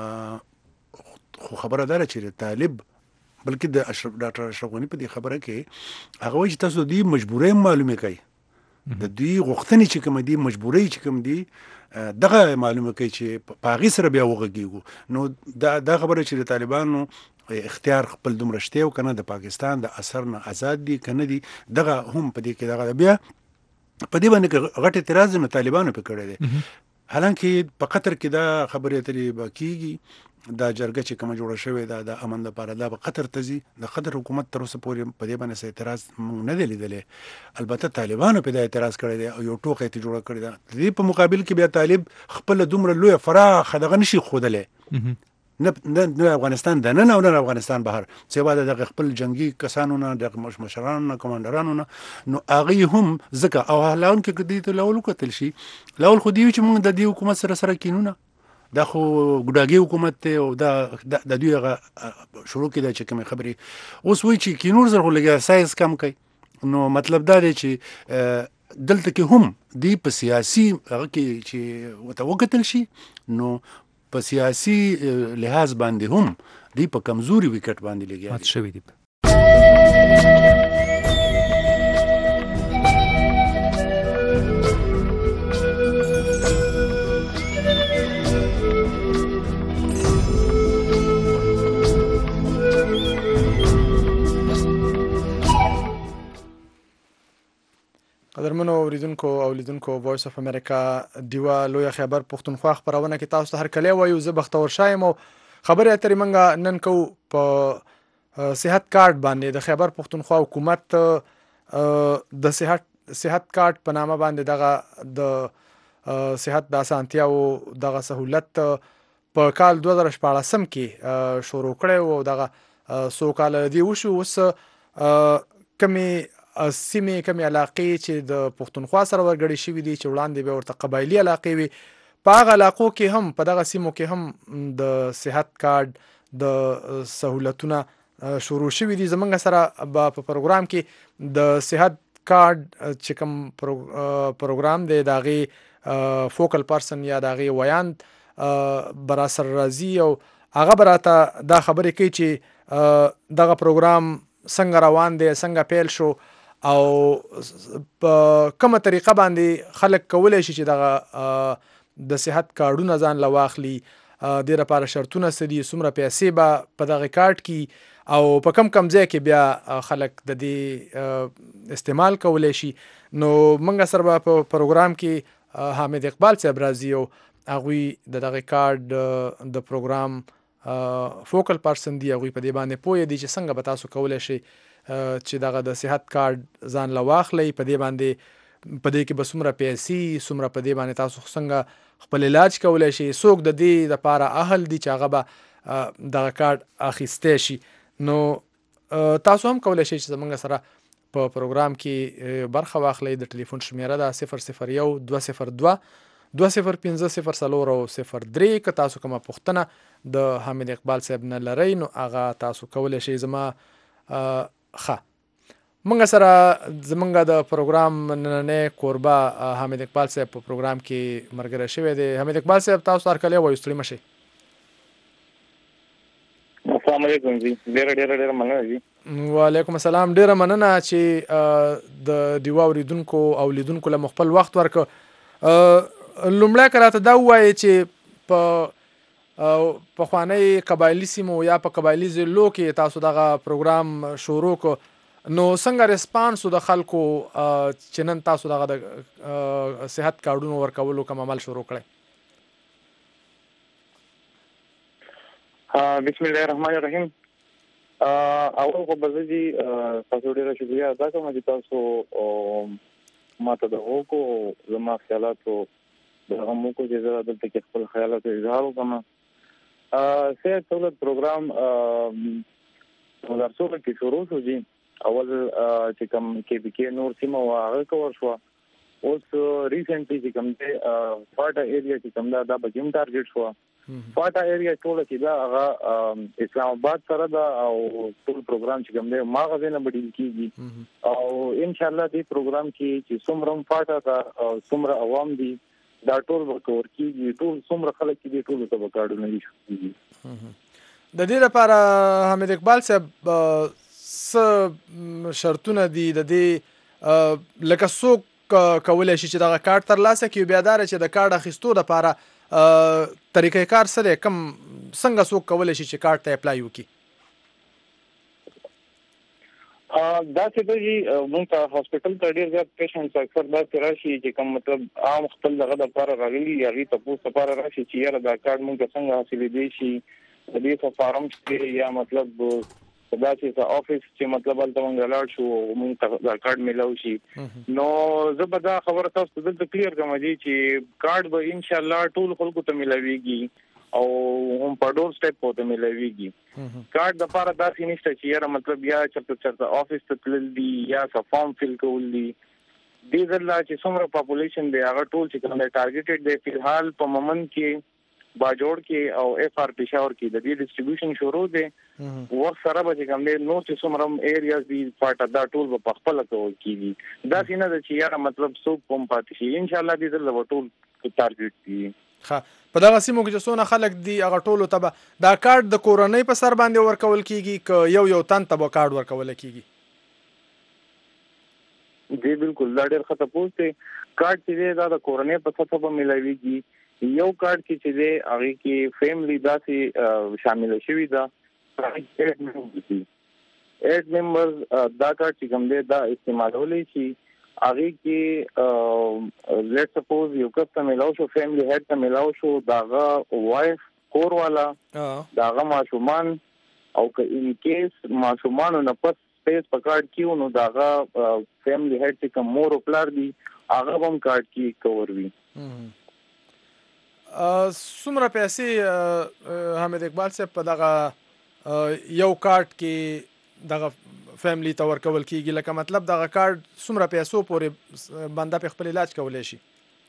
خو خبره دا ده چې طالب بلکې د اشرف ډاکټر اشرف غني په دې خبره کې هغه وایي چې تاسو د دې مجبورۍ معلومې کوي، د دوی غوښتنې چې کوم دي، مجبورۍ چې کوم دي، دغه معلومه کوي چې په هغې سره بیا وغږېږو. نو دا دا خبره چې د طالبانو اختیار خپل دومره شته او که نه د پاکستان د اثر نه آزاد دي که نه دي، دغه هم په دې کې دغه بیا په دې باندې غټ اعتراض نو طالبانو پې کړی دی. حالانکه په قطر کې دا خبرې اترې به کېږي، دا جرګه چې کومه جوړه شوې ده د امن لپاره دا به قطر ته ځي. د قطر حکومت تر اوسه پورې په دې باندې څه اعتراض موږ نه دی لیدلی. البته طالبانو پې دا اعتراض کړی دی او یو ټوکه یې جوړه کړې ده. د دې په مقابل کې بیا طالب خپله دومره لویه فراخه دغه نشي ښودلی نه نه افغانستان د نن او نه افغانستان بهر سیوا د خپل جنگي کسانو نه د مشرانو نه کمانډرانو نه نو هغه هم ځکه او هلاون کې کدی ته لول کتل شي لول خو دی چې موږ د دې حکومت سره سره کینونه دا خو ګډاګي حکومت ته او دا د دوی شروع کړي چې کوم خبري اوس وی چې کینور زر خو لګي سایز کم کوي نو مطلب دا دی چې دلته کې هم دی په سیاسي هغه کې چې وتوکتل شي نو په سیاسي لحاظ باندې هم دی په کمزوري وکټ باندې لګي مات شوی دی. قدرمنو اوریدونکو او لیدونکو وایس اف امریکا دیوا لوی خبر پښتونخوا خبرونه کې تاسو ته هر کله وایو زه بختور شایم او خبره اترې منګه نن کو په صحت کارت باندې د خبر پښتونخوا حکومت د صحت صحت کارت په نامه باندې دغه د صحت د اسانتیا او دغه سہولت په کال دوه زره شپاړسم کې شروع کړي او دغه سو کال دی وشو اوس کمی سیمې کمی علاقې چې د پښتونخوا سره ورګړي شوي دي چې وړاندې به ورته قبایلي علاقې وي په هغه علاقو کې هم په دغه سیمو کې هم د صحت کارت د سہولتونه شروع شوي دي. زمونږ سره په پروګرام کې د صحت کارت چې کوم پروګرام دی د هغې فوکل پرسن یا د هغې ویاند برا سر راځي او هغه براته دا خبرې کوي چې دغه پروګرام څنګه روان دی څنګه پیل شو او په کومه طریقه باندې خلک کولای شي چې دغه د صحت کارډونه ځان لواخلي د لپاره شرطونه سدي څومره پیسې به په دغه کارت کې او په کم کم ځای کې بیا خلک د دې استعمال کولای شي. نو موږ سره په پروګرام کې حامد اقبال صاحب راځي او هغه د دغه کارت د پروګرام فوکل پرسن دی هغه په دې باندې پوهه دي چې څنګه به تاسو کولای شي چې دغه د صحت کارت ځان لواخلي په دې باندې په دې کې به څومره پیسې څومره په دې باندې تاسو څنګه خپل علاج کولای شي څوک د دې لپاره اهل دي چې هغه به دغه کارت اخیسته شي. نو تاسو هم کولای شئ چې زموږ سره په پروګرام کې برخه واخلئ. د ټلیفون شمیره ده صفر صفر یو دوه صفر دوه دوه صفر پنځه صفر څلور او صفر درې که تاسو کومه پوښتنه د حامد اقبال صاحب نه لرئ نو هغه تاسو کولی شئ. زما ښه موږ سره زمونږ د پروګرام نننی کوربه حامد اقبال صاحب په پروګرام کې ملګری شوی دی. حامد اقبال صاحب تاسو هر کله وایو ستړي مه شئ. السلام علیکم جی ډیره ډیره ډیره مننه جی. وعلیکم السلام. ډیره مننه چې د دیوا اوریدونکو او لیدونکو له خپل وخت ورکړ. لومړی که راته دا ووایي چې په پخوانۍ قبایلي سیمو یا په قبایلي ضلعو کې تاسو دغه پروګرام شروع کړ نو څنګه ریسپانس د خلکو چې نن تاسو دغه د صحت کارډونو ورکولو کوم عمل شروع کړی؟ بسم الله الرحمن الرحیم. اول خو به زه جي تاسو ډېره شکریه ادا کوم چې تاسو ماته د هغو زما خیالاتو د هغه موکو چې زه دلته کې خپل خیالاتو اظهار وکړم. صحت سہولت پروګرام دوه هزار څلور کې شروع شو جي. اول چې کوم کې بي کې نور سیمه و هغه کور شو. اوس ریسنټلی چې کوم دی فاټا ایریا چې کوم دا د بجیم ټارګټ شو. فاټا ایریا ټول چې دا هغه اسلام آباد سره دا او ټول پروګرام چې کوم دی ماغه نه بدل کیږي او ان شاء الله دې پروګرام کې چې څومره فاټا کا څومره عوام دي دا ټول ورکور کیږي ټول څومره خلک دي ټول ته وکړو نه شي. د دې لپاره حامد اقبال صاحب څه شرطونه دي د دې لکه څوک کولای شي چې دغه کارت ترلاسه کړي بیا دا چې د کارت اخیستو لپاره طریقې کار سره کوم څنګه څوک کولای شي چې کارت ته اپلای وکړي؟ دا چې دوی موږ ته هاسپټل ته ډېر زیات پیشنټس اکثر دا راشي چې کوم مطلب عام خپل دغه لپاره راغلي هغه تاسو لپاره راشي چې یاره دا کارت موږ څنګه حاصلې دی شي د دې په فارم کې یا مطلب دا چې افیس چې مطلب الته موږ لاړ شو موږ ته دا کارت ملو شي. نو زه به دا خبره تاسو ته کلیر کوم چې کارت به ان شاء الله ټول خلکو ته ملويږي او هم په ډور سټیپ پورته ملويږي کارت د پاره داسې نشته چې یاره مطلب یا چرته چرته افیس ته تلل دي یا څه فارم فل کول دي دې ځل چې څومره پاپولیشن دی هغه ټول چې کوم ټارګټډ دی په حال په مومنت کې باجوړ کې او اف ار پېښور کې د دې ډیسټریبیوشن شروع دی وخت سره به کوم دی نو چې څومره ایریاز دي پټه دا ټول په خپل کول کیږي دا څنګه د چې یاره مطلب څوک کوم پاتې شي ان شاء الله دې ځل ټول ټارګټ دي ها په دغه سیمو کې چې څونه خلک دي هغه ټولو ته دا کارت د کورنۍ په سر باندې ورکول کیږي ک یو یو تن ته به کارت ورکول کیږي جی بالکل دا ډېر خطر پوښتې کارت چې دا د کورنۍ په سر به ملایويږي یو کارت کې چې دی هغه کې فیملی داسې شامل شوی دا ایټ ممبرز دا کارت چې کوم دی دا استعمالولای شي هغه کې لیټ سپوز یو کس ته ملاو شو فیملی هډ ته ملاو شو داغه وایف کور والا داغه ماشومان او که ان کیس ماشومان نه پس سپیس پکارد کیو نو داغه فیملی هډ چې کوم مور او پلار دی هغه هم کارت کې کور وي څومره پیسې حامد اقبال صاحب په دغه یو کارت کې دغه فیملی ته ورکول کیږي لکه مطلب دغه کارت څومره پیسو پورې بنده په خپل علاج کولای شي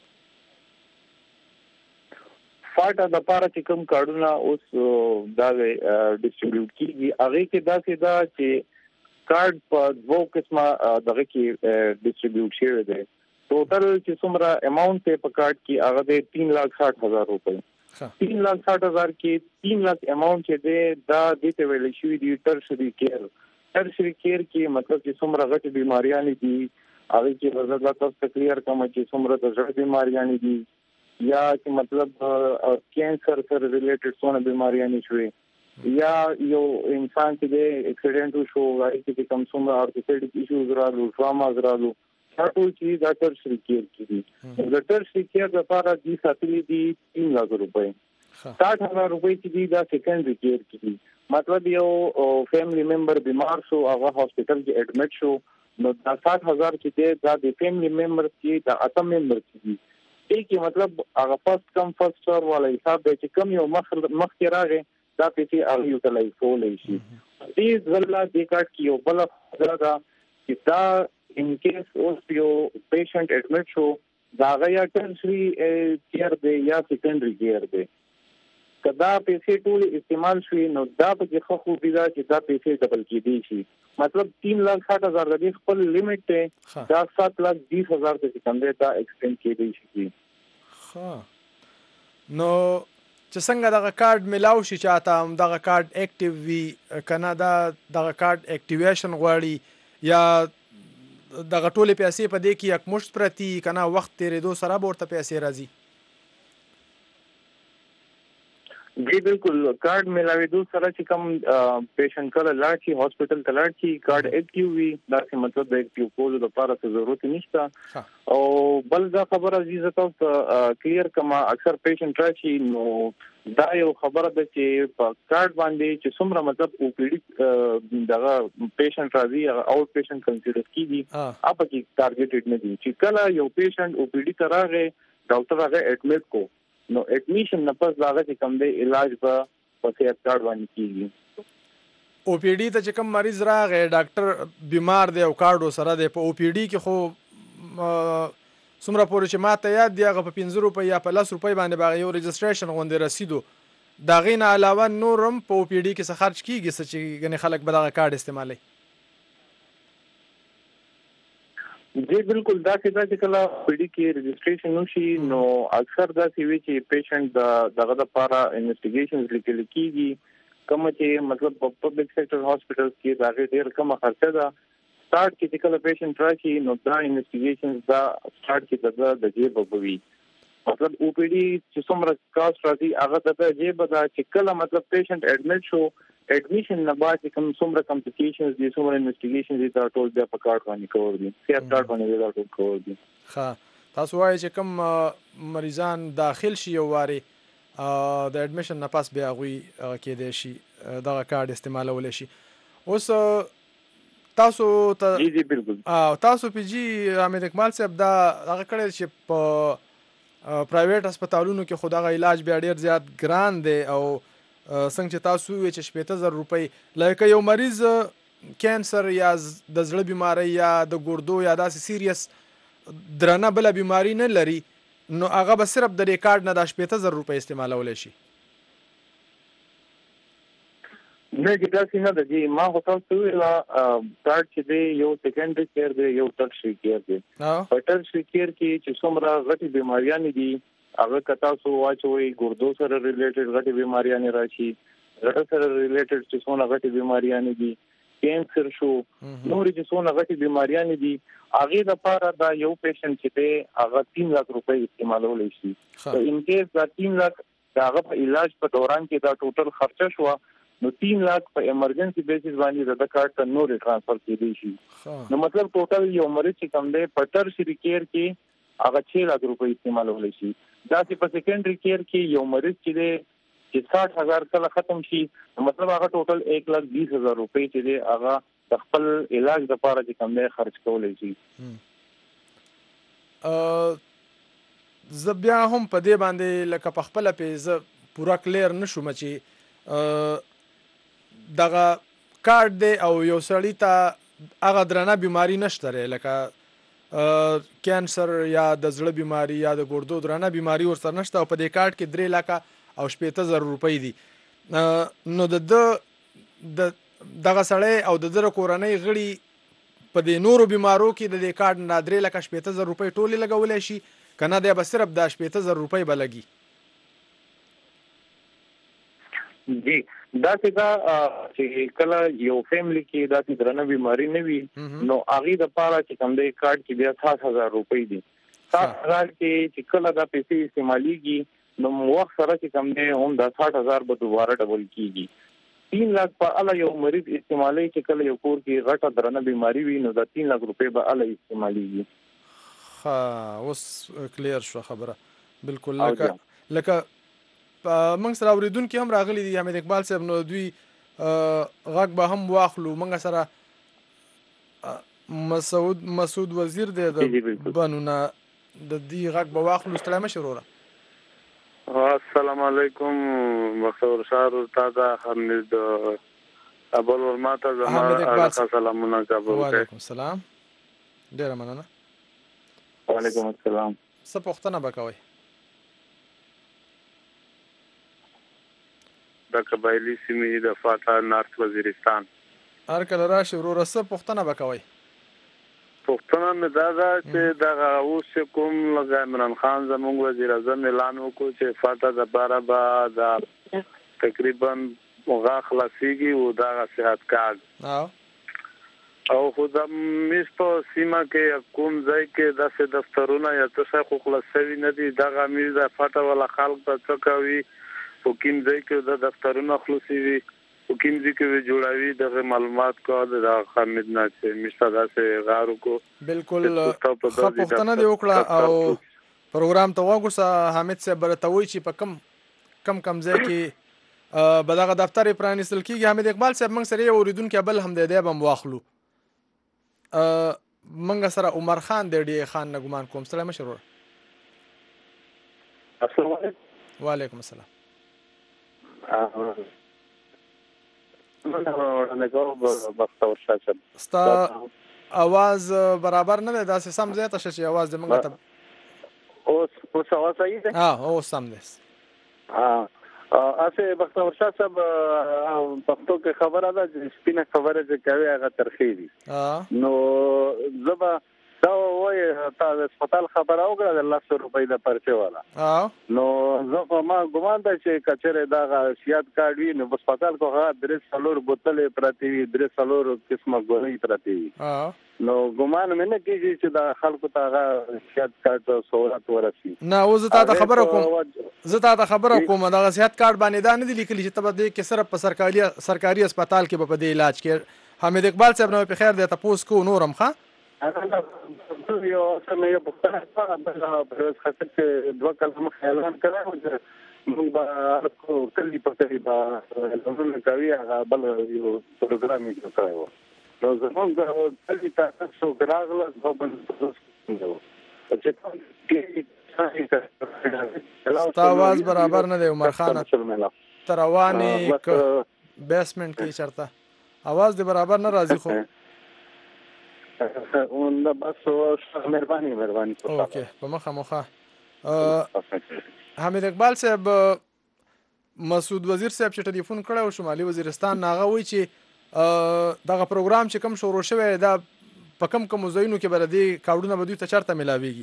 فاټا د پاره چې کوم کارډونه اوس دا ډیسټریبیوټ کیږي هغه کې دا چې دا چې کارت په دوه قسمه دغه کې ډیسټریبیوټ شوی دی ټوټل چې څومره اماونت په کارت کې هغه دی تین لاکھ ساٹھ ہزار روپے تین لاکھ ساٹھ ہزار کې تین لاکھ اماونت چې دی دا د ته ویل شوی دی ټرشري کیر ټرشري کیر کې مطلب چې څومره غټ بیماریاں دي هغه کې وزګلا تاسو کلیر کوم چې څومره د زړه بیماریاں دي یا چې مطلب کینسر سره ریلیټډ څونه بیماریاں شوي یا یو انسان چې د اکسیډنټ شو هغه کې کوم څومره ارتوپیډیک ایشوز راغلو ټراما راغلو ټول چې دا ټرشري کیر کې د ټرشري کیر لپاره د ساتلې دي تین لاکھ روپے ساٹھ ہزار روپے چې دي دا سیکنډري کیر کې مطلب یو فیملی ممبر بیمار شو هغه هاسپټل کې اډمټ شو نو دا ساٹھ ہزار چې دی دا د فیملی ممبر کې دا اتم ممبر کې دي دې کې مطلب هغه فرست کم فرست سر والا حساب دی چې کم یو مخ مخ کې راغی دا پیسې هغه یوټیلایز کولای شي دې ځله د کارت کې یو بل دا چې دا ان کیس اوس یو پیشنٹ اډمټ شو دا غیا ټرشري کیر دی یا سیکنډري کیر دی کدا پیسې ټول استعمال شوي نو دا به خو خو بیا چې دا پیسې ډبل کېدي شي مطلب تین لاکھ ساٹھ ہزار د خپل لیمټ ته دا سات لاکھ بیس ہزار ته کم دی دا ایکسټند کېدي شي ها نو چې څنګه دغه کارت ملاو شي چاته هم دغه کارت اکټیو وي کنه دا دغه کارت اکټیویشن غواړي یا دغه ټولې پیسې په دې کې یک مشت پرتی کنه وخت تیرېدو سره ورته پیسې راځي جی بالکل کارت ملاویدو سره چې کوم پیشنټ کله لاړ شي هاسپټل ته لاړ شي کارت اکټیو وي دا څه مطلب د اکټیو کولو لپاره څه ضرورت نشته او بل دا خبره عزیزه تاسو کلیر کما اکثر پیشنټ راشي نو دا یو خبره ده چې په کارت باندې چې څومره مطلب او پی ډی دغه پیشنټ راځي هغه آوټ پیشنټ کنسیډر کیږي اپ کې ټارګټډ نه دي چې کله یو پیشنټ او پی ډی ته راغی ډاکټر هغه اډمټ کو نو اډمیشن نه پس هغه چې کوم دی علاج په پسې کارت باندې کیږي او پی ډی ته چې کوم مریض راغی ډاکټر بیمار دی او کارډو سره دی په او پی ډی کې خو څومره پورې چې ماته یاد دی هغه په پنځه روپۍ یا په لس روپۍ باندې به یو رجسټریشن غوندې رسیدو د هغې نه علاوه نور هم په او پی ډي کې څه خرج کېږي څه چې ګنې خلک به دغه کارډ استعمالوي جی بالکل دا چې دا چې کله پی ډي کې رجسټریشن وشي نو اکثر داسې وي چې پیشنټ دغه دپاره انویسټیګیشنز لیکل کېږي کومه چې مطلب په پبلک سیکټر هاسپټلز کې د هغې ډېر کمه خرچه ده سٹارټ کې چې کله پیشنټ راشي نو دا انویسټیګیشنز دا سٹارټ کې د جیب بوي مطلب او پی ډي چې څومره کاست راځي هغه د جیب دا چې کله مطلب پیشنټ اډمټ شو اډمیشن نه بعد کوم څومره کمپلیکیشنز دي څومره انویسټیګیشنز دي دا ټول بیا په کارت باندې کور دي سیاست کارت باندې دا ټول کور دي ښه تاسو وایي چې کوم مریضان داخل شي یو واري د اډمیشن نه پاس بیا غوي کېدای شي دغه کارت استعمالولی شي اوس تاسو ته جی جی بالکل تاسو پی جی حامد اکمال صاحب دا هغه کړی چې په پرایویټ هسپتالونو کې خو دغه علاج بیا ډېر زیات ګران دی او څنګه چې تاسو وویل چې شپېته زره روپۍ لکه یو مریض کینسر یا د زړه بیماری یا د ګردو یا داسې سیریس درنه بله بیماری نه لري نو هغه به صرف د دې کارډ نه دا شپېته زره روپۍ استعمالولی شي نه چې داسې نه ده چې ما خو تاسو وویله کارډ چې دی یو سیکنډري کیر دی یو ټرشري کیر دی په ټرشري کیر کې چې څومره غټې بیماریانې دي هغه که تاسو واچوئ ګردو سره ریلیټډ غټې بیماریانې راشي زړه سره ریلیټډ چې څومره غټې بیماریانې دي کینسر شو نورې چې څومره غټې بیماریانې دي هغې دپاره دا یو پیشنټ چې دی هغه تین لاک روپۍ استعمالولی شي ان کیس دا تین لاک د هغه په علاج په دوران کې دا ټوټل خرچه شوه نو تین لاک په ایمرجنسي بیسس باندې د کارت ته نورې ټرانسفر کېدی شي نو مطلب ټوټل یو مریض چې کوم دی په ټرشري کیر کې هغه چھ لاک روپۍ استعمالولی شي داسې په سیکنډري کیر کې یو مریض چې دی چې ساٹھ هزار کله ختم شي مطلب هغه ټوټل ایک لاک بیس هزار روپۍ چې دی هغه د خپل علاج لپاره چې کوم دی خرچ کولی شي زه بیا هم په دې باندې لکه په خپله پې زه پوره کلیر نه شوم چې دغه کارډ دی او یو سړي ته هغه درنه بیماری نشته دی لکه کینسر یا د زړه بیماری یا د ګردو درنه بیماری ورسره نشته او په دې کارډ کې درې لکه او شپېته زره روپۍ دي نو د ده د دغه سړی او د ده کورنۍ غړي په دې نورو بیمارو کې د دې کارډ نه درې لکه شپېته زره روپۍ ټولې لګولی شي که نه دی به صرف دا شپېته زره روپۍ به لګي جی داسې دا چې کله یو فیملی کې داسې درنه بیماری نه وي نو هغې دپاره چې کوم دی کارډ کې بیا ساٹھ هزار روپۍ دي ساٹھ هزار کې چې کله دا پیسې استعمالیږي نو وخت سره چې کوم دی هم دا ساٹھ هزار به دوباره ډبل کېږي تین لاک په اله یو مریض استعمالوي چې کله یو کور کې غټه درنه بیماری وي نو دا تین لاک روپۍ به اله استعمالیږي ښه اوس کلیر شوه خبره بالکل لکه لکه موږ سره اورېدونکي هم راغلي دي حمید اقبال صاحب نو دوی غږ به هم واخلو موږ سره مسعود مسعود وزیر دی د بنو نه د دې غږ به واخلو ستړی مه شې وروره السلام علیکم بختور شاه استاد حمید ابل ورما ته زما اړه سلامونه قبول کړئ وعلیکم السلام ډیره مننه وعلیکم السلام څه پوښتنه به کوئ د قبایلي سیمې د فاټا نارت وزیرستان هر کله راشي وروره څه پوښتنه به کوئ پوښتنه مې دا ده چې دغه اوس چې کوم لکه عمران خان زموږ وزیر اعظم اعلان وکړو چې فاټا دپاره به د تقریبا هغه خلاصېږي او دغه صحت کارډ او خو د مس په سیمه کې کوم ځای کې داسې دفترونه یا څه شی خو خلاص شوي نه دي دغه مس د فاټا والا خلک ته څه کوي په کوم ځای کې د دفترونو خلاصي وي په کوم ځای کې جوړوي دغه معلومات کو د حمید نه چې مشته داسې غارو کو بالکل ښه پوښتنه دې وکړه او پروګرام ته وګوره حمید صاحب ورته وایي چې په کم کم کم ځای کې به دغه دفتر پرانیستل کېږي حمید اقبال صاحب موږ سره یو اورېدونکی بل هم دی دی به هم واخلو موږ سره عمر خان دی ډي خان نه ګمان کوم سلام مشر السلام علیکم وعلیکم السلام ستا आवाज برابر نه دی داسې سم ځای ته شه چې आवाज دې موږ ته اوس اوس आवाज صحیح دی ها اوس سم دی ها اسه بختور شاه صاحب پښتو کې خبره ده چې سپینه خبره چې کوي هغه ترخی دي نو زبا دا وایي تاسو د هسپتال خبره وکړه د لس روپۍ د پرچې والا نو زه ما ګمان ده چې کچره دا سیاحت کارت وي نو په هسپتال کو هغه درې څلور بوتلې پراتی وي درې څلور قسمه ګولۍ پراتی وي نو ګمان مې نه کېږي چې دا خلکو ته هغه سیاحت کارت سہولت ورسي نه اوس ته ته خبره کوم زه ته ته خبره کوم دا سیاحت کارت باندې دا نه دي لیکلي چې ته به کې صرف په سرکاري سرکاري هسپتال کې په دې علاج کې حمید اقبال صاحب نو په خیر دی تاسو کو نورم ښه یو سم یو پښتنه په پروس خاطر چې دوه کلمه اعلان کړو چې موږ به کو کلی په کلی به لمن کوي هغه بل یو پروګرام یې کړو نو زموږ کلی تاسو راغله په بل څه چې ستا आवाज برابر نه دی عمر خان تر روانې ک بیسمنت کې چرته आवाज دې برابر نه راځي خو اون بس مهرباني مهرباني اوکې په مخه مخه حمید اقبال صاحب مسعود وزیر صاحب چې ټلیفون کړو شمالي وزیرستان ناغه وی چې دغه پروګرام چې کوم شروع شوی دا په کم کم ځایونو کې بر دي کاوډونه به دوی ته چرته ملاويږي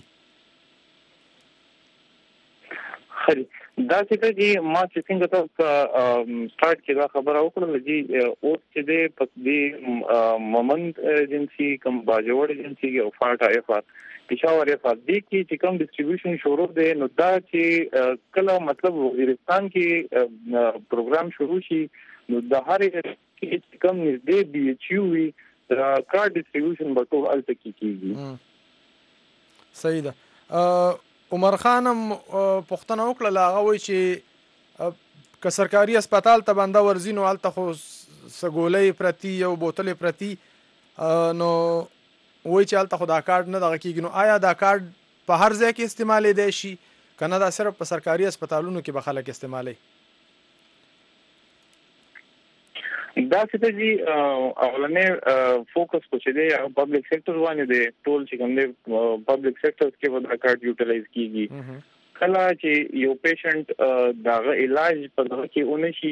خري دا چې چې ما چې څنګه تاسو سٹارټ کې دا خبره وکړه چې اوس چې د پدې مومنت ایجنسی کوم باجوړ ایجنسی کې او فاټا اف ار پېښور اف ار دي چې کوم ډیسټریبیوشن شروع دی نو دا چې کله مطلب وزیرستان کې پروګرام شروع شي نو د هر کې کوم نږدې بي ایچ یو وي دا کار ډیسټریبیوشن به ټول الته کې کیږي صحیح ده عمر خانم پښتنه وکړه لاغه وای چې که سرکاري هسپتال ته بنده ورزي نو الته خو سګولې پرتی یو بوتلې پرتی نو وای چې الته خو دا کارت نه دغه کیږي نو آیا دا کارت په هر ځای کې استعمال دی شي کنه دا صرف په سرکاري هسپتالونو کې به خلک استعمالي دا چې دی اولنې فوکس کو چې دی پبلک سېکټر باندې دی ټول چې کوم دی پبلک سېکټر کې ودا کارت یوټیلایز کیږي کله چې یو پیشنټ دغه علاج په دغه کې اونشي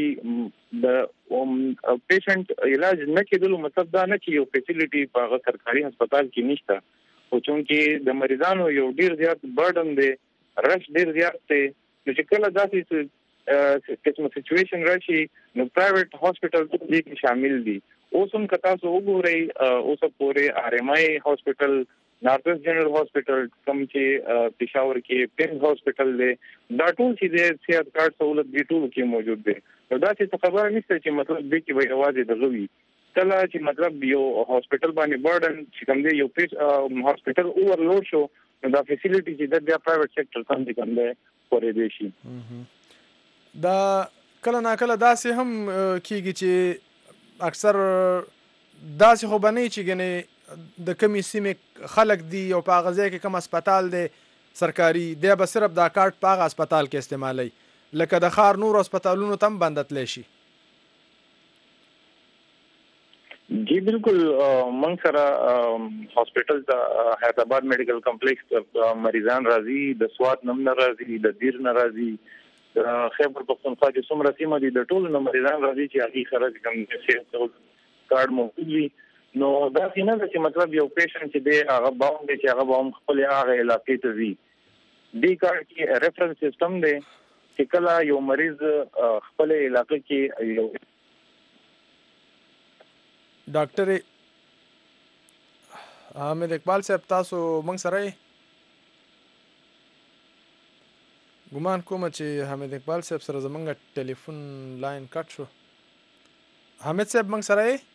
د پیشنټ علاج نه کېدلو مطلب دا نه چې یو فیسیلیټي په سرکاري هسپتال کې نشته او چې د مریضانو یو ډیر زیات برډن دی رش ډیر زیات دی چې کله داسې قسمه سچويشن راشي نو پرایویټ هاسپټل دې کې شامل دي اوس هم کتا سو وګورئ اوس پورې آر ایم آی هاسپټل نارث جنرال هاسپټل کوم چې پېښور کې پین هاسپټل دی دا ټول چې د صحت کارت سہولت دی ټول کې موجود دي نو دا چې خبره نشته چې مطلب دې کې به आवाज دغوي کله چې مطلب یو هاسپټل باندې برډن چې کوم دی یو پیس هاسپټل اوورلوډ شو نو دا فیسیلیټي چې د پرایویټ سېکټر څخه کوم دی پورې دی شي دا کله نا کله داسې هم کیږي چې اکثر داسې خو بنئ چې ګنې د کمی سیمې خلک دي او په هغه ځای کې کوم هسپتال دی سرکاري دی به صرف دا کارت په هغه هسپتال کې استعمالوي لکه د ښار نور هسپتالونو ته هم بنده تلی شي جی بالکل من سره هاسپټل ته حیدرآباد میډیکل کمپلیکس مریضان راځي د سوات نم نه راځي د دیر نه راځي خیبر پختونخوا چې څومره سیمه دي د ټولو نه مریضان راځي چې هغې خرج کوم صحت کارډ موجود وي نو داسې نه ده چې مطلب یو پیشنټ چې دی هغه باوند دی چې هغه به هم خپلې هغه علاقې ته ځي دې کارډ کې ریفرنس سیسټم دی چې کله یو مریض خپلې علاقې کې یو ډاکټر حامد اقبال صاحب تاسو موږ سره ګمان کوم چې حمید اقبال صاحب سره زمونږ ټلیفون لاین کټ شو حمید صاحب موږ سره یې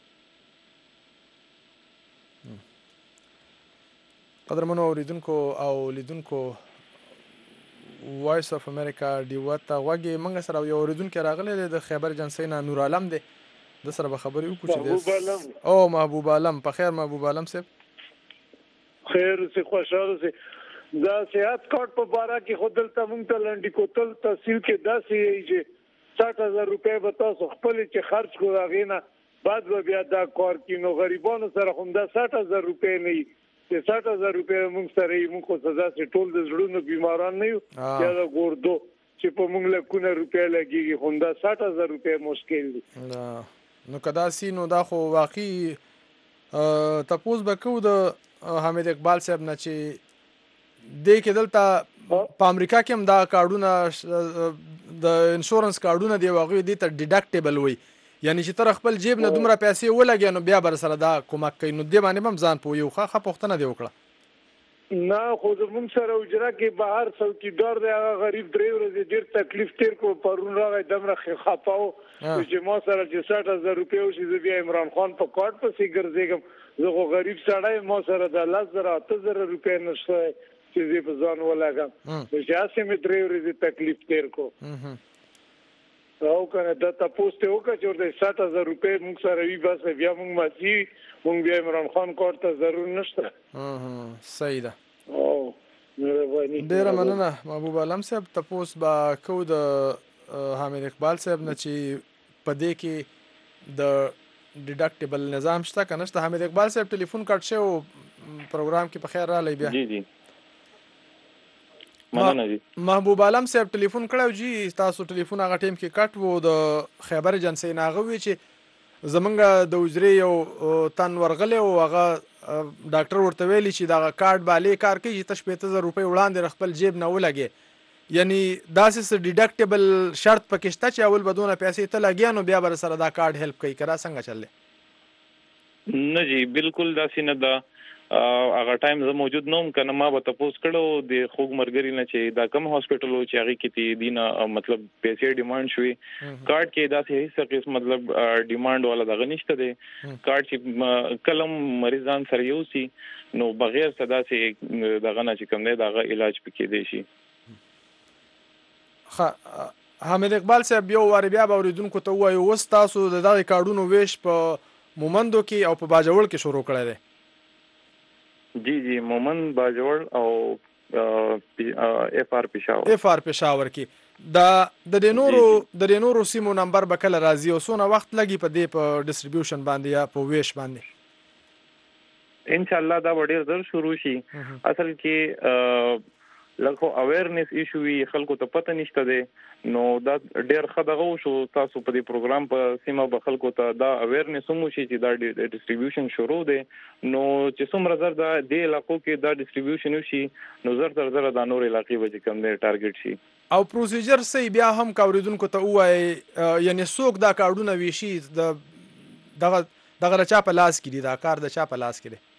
قدرمنو اوریدونکو او لیدونکو وایس اف امریکا ډیو ته غوږی موږ سره یو اوریدونکو راغلی د خیبر ایجنسی نه نور عالم دی د سره به خبرې وکړو چې او محبوب عالم په خیر محبوب عالم صاحب خیر سي خوشاله سي دا صحت کارت په بارا کې خودل ته مونږ ته لنډی کوتل تحصیل کې داسې چې ساठ هزار روپۍ به تاسو خپل چې خرج کو راغینا بعد به بیا دا کار کې نو غریبانو سره هم دا ساठ هزار روپۍ نه چې ساठ هزار روپۍ مونږ سره یې مونږ خو سزا سي ټول د زړونو بیماران نه یو یا د ګوردو چې په مونږ له کونه روپۍ لګيږي هم دا ساठ هزار روپۍ مشکل دي نو کدا سي نو دا خو واقعي تپوس بکو د حمید اقبال صاحب نه چې د کې دلته په امریکا کې هم دا کارډونه د انشورنس کارډونه دی واغې دي ته ډیډکټیبل وي یعنی چې تر خپل جیب نه دومره پیسې ولګي نو بیا بر سره دا کومک کوي نو دی باندې هم ځان پوي خو خه پښتنه دی وکړه نه خو زموږ سره اجرا کې بهر څوکیدار دی هغه غریب درې ورځې ډیر تکلیف تیر کو پرون راغی دمره خپاو چې ما سره چې ساठ هزار روپۍ او چې بیا عمران خان په کارت پسې ګرځېږم زه خو غریب سړی ما سره د لس زره اته زره روپۍ نشته چې زه په ځان ولګم چې هسې مې درې ورځې تکلیف تیر کو او کنه دا تاسو ته وکړه چې ورته ساठ هزار روپۍ موږ سره وي بس بیا موږ ماشي موږ بیا عمران خان کارت ته ضرور نشته صحیح ده او ډیره مننه محبوب عالم صاحب. تپوس با کو د حامد اقبال صاحب نه چې په دې کې د ډیډکټیبل نظام شته که نشته. حامد اقبال صاحب ټلیفون کټ شوی و پروګرام کې په خیر رالی بیا. جی جی مننه جی. محبوب عالم صاحب ټلیفون کړو جی تاسو ټلیفون هغه ټیم کې کټ وو د خیبر ایجنسی نه هغه وی چې زمونږ د وزري یو تن ورغلی او هغه ډاکټر ورته ویلي چې دغه کارت بالی کار کوي چې ته شپېته زره روپۍ وړاندې خپل جیب نه ولګې. یعنی داسې څه ډیډکټیبل شرط پکې شته چې اول به دونه پیسې ته لګیا نو بیا به سره دا کارت هیلپ کوي که را څنګه چل دی؟ نه جی بالکل داسې نه ده. هغه ټایم زه موجود نه وم که نه ما به تپوس کړو د خوږ ملګري نه چې دا کوم هاسپټل و چې هغې کې تی دي نه مطلب پیسې ډیمانډ شوي. کارت کې داسې هېڅ قسم مطلب ډیمانډ والا دغه نشته دی. کارت چې کله مریضان سره یوسي نو بغیر څه داسې دغه نه چې کوم دی د هغه علاج پې کېدی شي. حامد اقبال صاحب یو وارې بیا به اورېدونکو ته ووایو اوس تاسو د دغې کارډونو ویش په مومندو کې او په باجوړ کې شروع کړی دی؟ جی جی مومند باجوړ او اف آر پېښور اف آر پېښور کې دا د دې نورو د دې نورو سیمو نمبر به کله راځي او څونه وخت لګي په دې په ډسټریبیوشن باندې یا په ویش باندې؟ ان شاء الله دا ډېر ژر شروع شي. اصل کې لکه اویرنس ایشو وی خلکو ته پته نشته دی نو دا ډېر ښه دغه وشو تاسو په دې پروګرام په سیمه به خلکو ته دا اویرنس هم وشي چې دا ډسټریبیوشن شروع دی نو چې څومره زر دا دې علاقو کې دا ډسټریبیوشن وشي نو زر تر زره دا نور علاقې به چې کوم دی ټارګټ شي. او پروسیجر صحیح بیا هم که اورېدونکو ته ووایي یعنې څوک دا کارډونه ویشي دغه دغه د چا په لاس کې دي دا کار د چا په لاس کې دی؟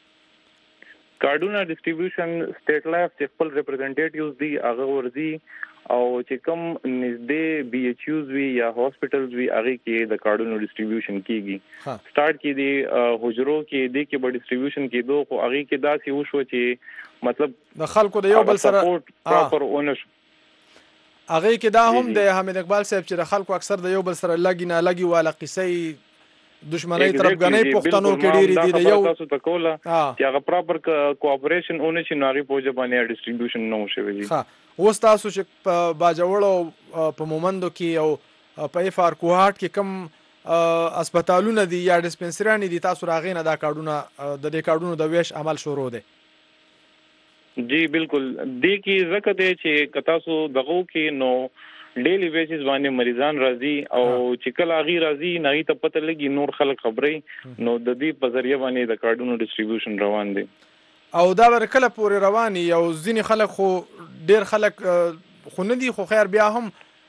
کارډونه ډسټریبیوشن سټیټ لایف چې خپل ریپرزنټیټیوز دي هغه ورځي او چې کوم نږدې بي ایچ یوز وي یا هاسپټلز وي هغې کې د کارډونو ډسټریبیوشن کېږي. سټارټ کې دي حجرو کې دې کې به ډسټریبیوشن کېدو خو هغې کې داسې وشوه چې مطلب د خلکو د یو بل سره پراپر ونه شو. هغې کې دا هم دی حامد اقبال صاحب چې د خلکو اکثر د یو بل سره لګي نه لګي والا قصې دشمنی طرفګنۍ پښتنو کې ډېرې دي. د یو تاسو ته کوله چې هغه پراپر کوآپریشن اونې شي نو هغې په وجه باندې ډسټریبیوشن نه و شوی دي. اوس تاسو چې په باجوړ او په مومندو کې او په اف آر کوهاټ کې کوم اسپتالونه دي یا ډسپنسریانې دي تاسو راغې نه دا کارډونه د دې کارډونو د ویش عمل شروع دی؟ جی بالکل دې کې ځکه دی چې که تاسو دغو کې نو ډیلی بیسس باندې مریضان راځي او چې کله هغې راځي نو هغې ته پته لګي نور خلک خبري نو د دې په ذریعه باندې د کارډونو ډسټریبیوشن روان دی. او دا به کله پورې روان وي او ځینې خلک خو ډېر خلک خو نه دي خو خیر بیا هم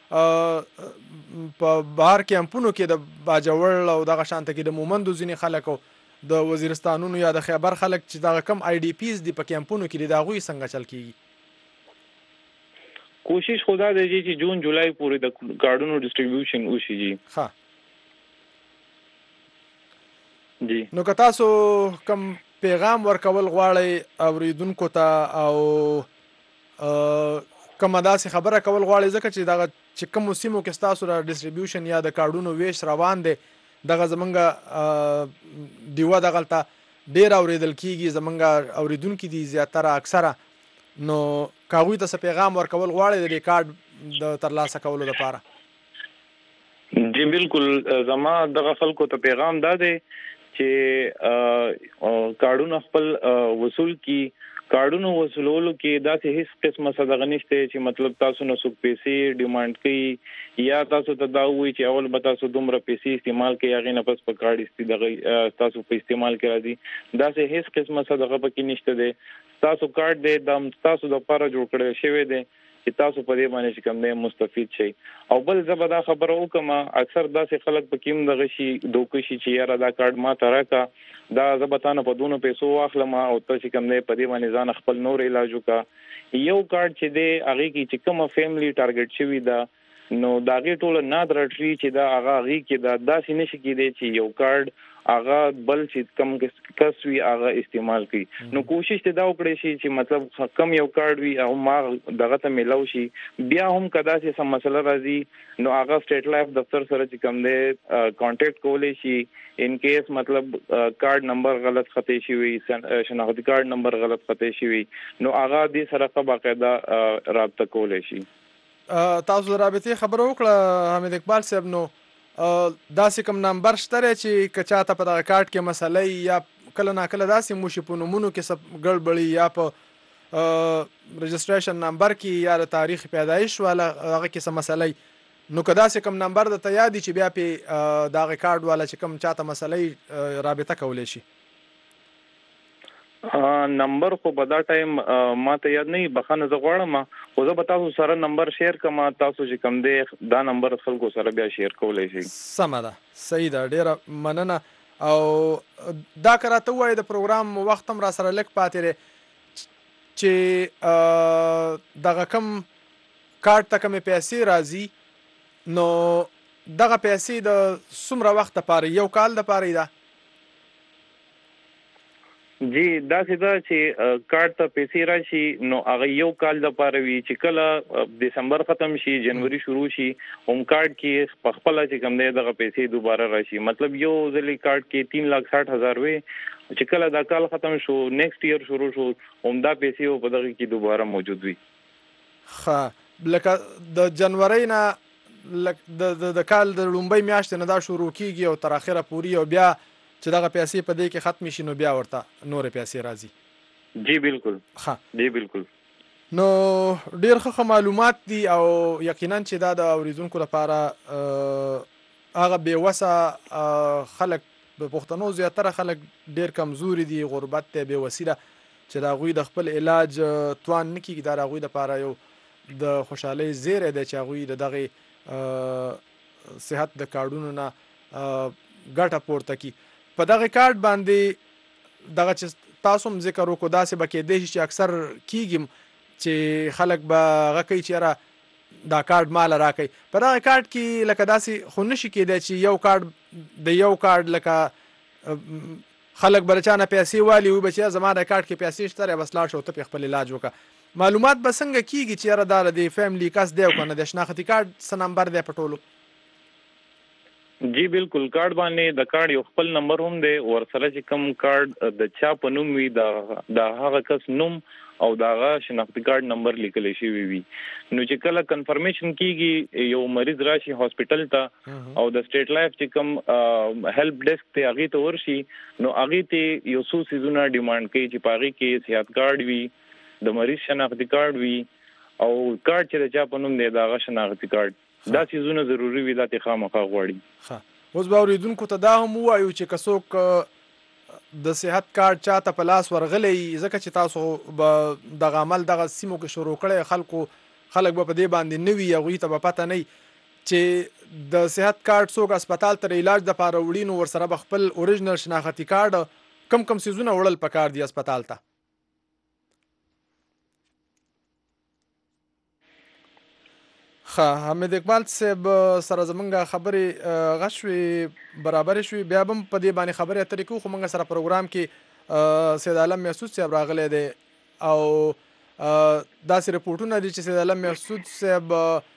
په بهر کیمپونو کې د باجوړ او دغه شانته کې د مومندو ځینې خلک او د وزیرستانونو یا د خیبر خلک چې دغه کم آی ډي پیز دي په کیمپونو کې دي د هغوی څنګه چل کېږي؟ کوشش خدا دی چې جون جولای پورې د کارډونو ډسټریبیوشن وشي. جی ها جی نو که تاسو کم پیغام ورکول غواړئ اورېدونکو ته او کومه داسې خبره کول غواړئ ځکه چې دغه چې کومو سیمو کې ستاسو د ډسټریبیوشن یا د کارډونو ویش روان دی دغه زمونږ ډیوه دغلته ډېر اورېدل کېږي زمونږ اورېدونکي دي زیاتره اکثره نو که هغوی ته څه پیغام ورکول غواړئ د دې کارډ د ترلاسه کولو لپاره؟ جی بالکل زما دغه خلکو ته پیغام دا دی چې کارډونه خپل وصول کی کارډونو وصولولو کې داسې هیڅ قسمه صدقه نشته چې مطلب تاسو نه څوک پیسې ډیمانډ کوي یا تاسو ته دا وایي چې اول به تاسو دومره پیسې استعمال کوئ هغې نه پس په کارډ دغه تاسو په استعمال کې راځي داسې هیڅ قسمه صدقه پکې نشته دی. تاسو کارډ دی دا تاسو دپاره جوړ کړی شوی دی چې تاسو په دې باندې چې کوم دی مستفید شئ. او بل زه به دا خبره وکړم اکثر داسې خلک پکې هم دغه شي دوکه شي چې یاره دا کارډ ما ته راکړه دا زه به تا نه په دونو پیسو واخلم او ته چې کوم دی په دې باندې ځان خپل نور علاج وکړه. یو کارډ چې دی هغې کې چې کومه فیملی ټارګټ شوي ده نو د هغې ټوله نادره ټري چې دا هغه هغې کې دا داسې نشي کېدی چې یو کارډ هغه بل چې کم کس وی هغه استعمال کړي. نو کوشش ته دا وکړي شي چې مطلب کم یو کارت وي او ما دغه ته ملو شي. بیا هم کدا چې سم مسله راځي نو هغه سټیټ لایف دفتر سره چې کم دی کانټیکټ کولای شي ان کیس مطلب کارت نمبر غلط خطا شي وي, شناختی کارت نمبر غلط خطا شي وي, نو هغه دې سره باقاعده رابطه کولای شي. تاسو رابطه خبرو وکړه حمید اقبال صاحب, نو داسې کوم نمبر شته چې که چاته په دغه کارت کې مسلې یا کله نا کله داسې موشي په نومونو کې څه ګډوډي یا په رجسټریشن نمبر کې یا د تاریخ پیدایش والا هغه کې څه مسلې, نو که داسې کوم نمبر د ته یادي چې بیا په دغه کارت والا چې کوم چاته مسلې رابطه کولی شي؟ نمبر خو په دا ټایم ما ته یاد نه بخانه زه غواړم, خو زه به تاسو سره نمبر شیر کوم, تاسو چې کوم دی دا نمبر خلکو سره بیا شیر کولی شي. سمه ده, صحیح ده, ډیره مننه. او دا که راته ووایې د پروګرام وخت هم را سره لږ پاتې دی چې دغه کوم کارت ته کومې پیسې راځي نو دغه پیسې د څومره وخت دپاره, یو کال دپاره ده؟ جی دا سیده چې کارت ته پیسې راشي نو هغه یو کال دپاره وي, چې کله دسمبر ختم شي جنوري شروع شي هم کارت کې په خپله چې کوم دی دغه پیسې دوباره راشي. مطلب یو ځلې کارت کې تین لاک ساٹھ هزار وي, چې کله دا کال ختم شو نیکسٹ ایئر شروع شو هم دا پیسې په دغه کې دوباره موجود وي. ښه, لکه د جنوري نه د کال د لومبۍ میاشتې نه دا شروع کیږي او تر اخره پورې, او بیا چې دغه پیسې په دې کې ختم شي نو بیا ورته نورې پیسې راځي. جی بالکل, ښه جی بالکل. نو ډېر ښه معلومات دي او یقینا چې دا د اوریدونکو لپاره هغه بې وسه خلک د پښتنو زیاتره خلک ډېر کمزوري دي, غربت دی, بې وسیله, چې د هغوی د خپل علاج توان نه کېږي. دا د هغوی دپاره یو د خوشحالۍ زیری دی چې هغوی د دغې صحت د کارډونو نه ګټه پورته کړي. په دغه کارت باندې دغه چې تاسو هم ذکر وکړو داسې به کېدی شي چې اکثر کېږي چې خلک به هغه کوي چې یاره دا کارت ماله راکوي. په دغه کارت کې لکه داسې خو نشي کېدی چې یو کارت د یو کارت لکه خلک به له چا نه پیسې والي وي, به چې زما د کارت کې پیسې شته بس لاړ شه او ته پرې خپل علاج وکړه. معلومات به څنګه کېږي چې یاره دا د فیملی کس دی او که نه د شناختي کارت څه نمبر دی په ټولو؟ جی بالکل, کارت باندې د کارت یو خپل نمبر هم دی, ورسره چې کوم کارت د چا په نوم وي د هغه کس نوم او د هغه شناختي کارت نمبر لیکلی شوی وي. نو چې کله کنفرمیشن کیږي یو مریض راشي هاسپټل ته او د سټیټ لایف چې کوم هیلپ ډیسک ته هغې ته ورشي نو هغې ته یو څو څیزونه ډیمانډ کوي چې په هغې کې صحت کارت وي, د مریض شناختي کارت وي او کارت چې د چا په نوم دی د هغه شناختي کارت. دا څیزونه ضروري وي, دا ته خامخا غواړي. ښه, اوس به اورېدونکو ته دا هم ووایو چې که څوک د صحت کارت چاته په لاس ورغلی, ځکه چې تاسو به دغه عمل دغه سیمو کې شروع کړی, خلکو خلک به په دې باندې نه وي, هغوی ته به پته نه وي چې د صحت کارت څوک اسپتال ته د علاج دپاره وړي نو ورسره به خپل اوریجنل شناختي کارت کم کم څیزونه وړل پکار دي اسپتال ته. ښه, حمید اقبال صاحب سره زمونږ خبرې هغه شوې برابرې شوې, بیا به هم په دې باندې خبرې اترې کوو, خو موږ سره پروګرام کې سید عالم محسود صاحب راغلی دی او داسې رپورټونه دي چې سید عالم محسود صاحب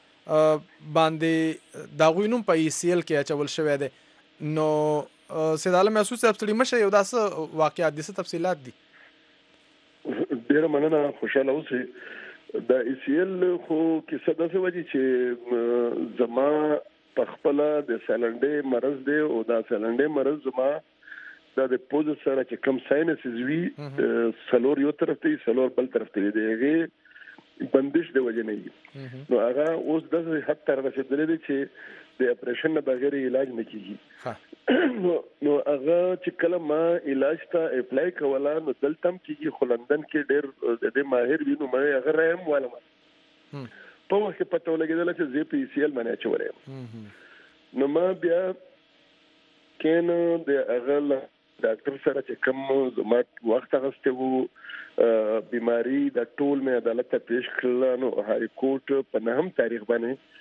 باندې د هغوی نوم په ای سی ایل کې اچول شوی دی. نو سید عالم محسود صاحب ستړي مه شئ, یو دا څه واقعات دي, څه تفصیلات دي؟ ډېره مننه, خوشحاله اوسئ. د ای سی ایل خو کیسه داسې وه چې زما په خپله د سالنډۍ مرض دی او دا سالنډۍ مرض زما دا د پوزه سره چې کوم ساینسز وي څلور یو طرف ته څلور بل طرف ته دی, هغې بندش د وجې نه وي. نو هغه اوس داسې حد ته رسېدلی دی چې د اپریشن نه بغیر علاج نه کېږي. نو هغه چې کله ما علاج ته اپلای کوله نو دلته هم کېږي, خو لندن کې ډېر د دې ماهر وي نو ما هغه رایه هم والم. په وخت کې پته ولګېدله چې زه په ای سی ایل باندې اچولی یم. نو ما بیا کینو د هغه له ډاکټر سره چې کوم زما وخت اخیستی و بیماري دا ټول مې عدالت ته پیش کړله. نو هائی کورټ په نهم تاریخ باندې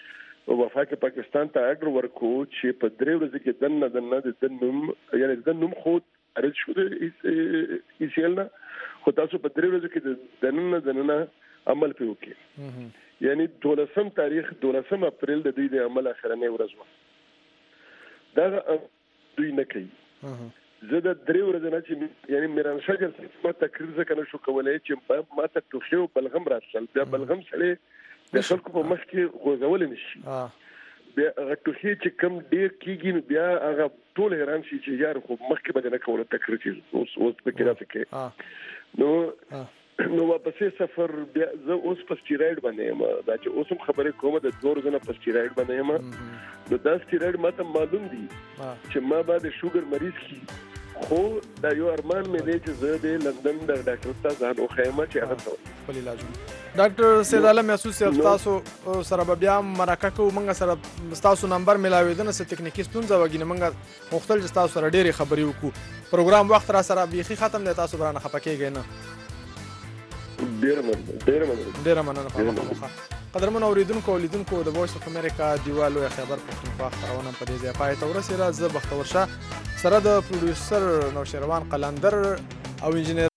وفاق پاکستان ته اډر ورکو چې په درې ورځې کې دنه دنه د دنوم یعنی د نوم خو ارز شو د ایسیلنا خو تاسو په درې ورځې کې د دنه دنه عمل پیو کې یعنی دولسم تاریخ دولسم اپریل د دوی د عمل اخرنه ورځ و دا دوی نه کوي زه د درې ورځې نه چې یعنی میران شجر ما تقریر ځکه نه شو کولای چې ما ته ټوخي او بلغم راتلل بیا بلغم سره د خلکو په مخ کې غوځول نشي بیا هغه ټوخي چې کم ډیر کیږي بیا هغه ټول حیران شي چې یار خو مخ کې بدنه کوله تقریر چې اوس اوس په کې راځي نو نو واپسې سفر بیا زه اوس په سټیراید باندې یم دا چې اوس هم خبرې کوم د دوه ورځې په سټیراید باندې یم نو دا سټیراید ماته معلوم دي چې ما بعد شوګر مریض کی خو دا یو ارمان مې دی چې زه د لندن د ډاکټر ته ځان وخیمه چې هغه ته خپل علاج ډاکټر سید عالم یاسوس تاسو سره بیا مرکه کوو موږ سره تاسو نمبر ملاویدنه څه ټکنیکی ستونزه وګینه موږ مختلف تاسو سره ډېری خبرې وکړو پروګرام وخت را سره بیخي ختم دی تاسو برانه خپکیږئ نه ډیر مننه ډیر مننه ډیر مننه په مخه قدرمن اوریدونکو اولیدونکو د وایس اف امریکا دیوالو خبر پښتونخوا خبرونه په دې ځای پای ته ورسېده زه بختور شاه سره د پروډوسر نوشیروان قلندر او انجینر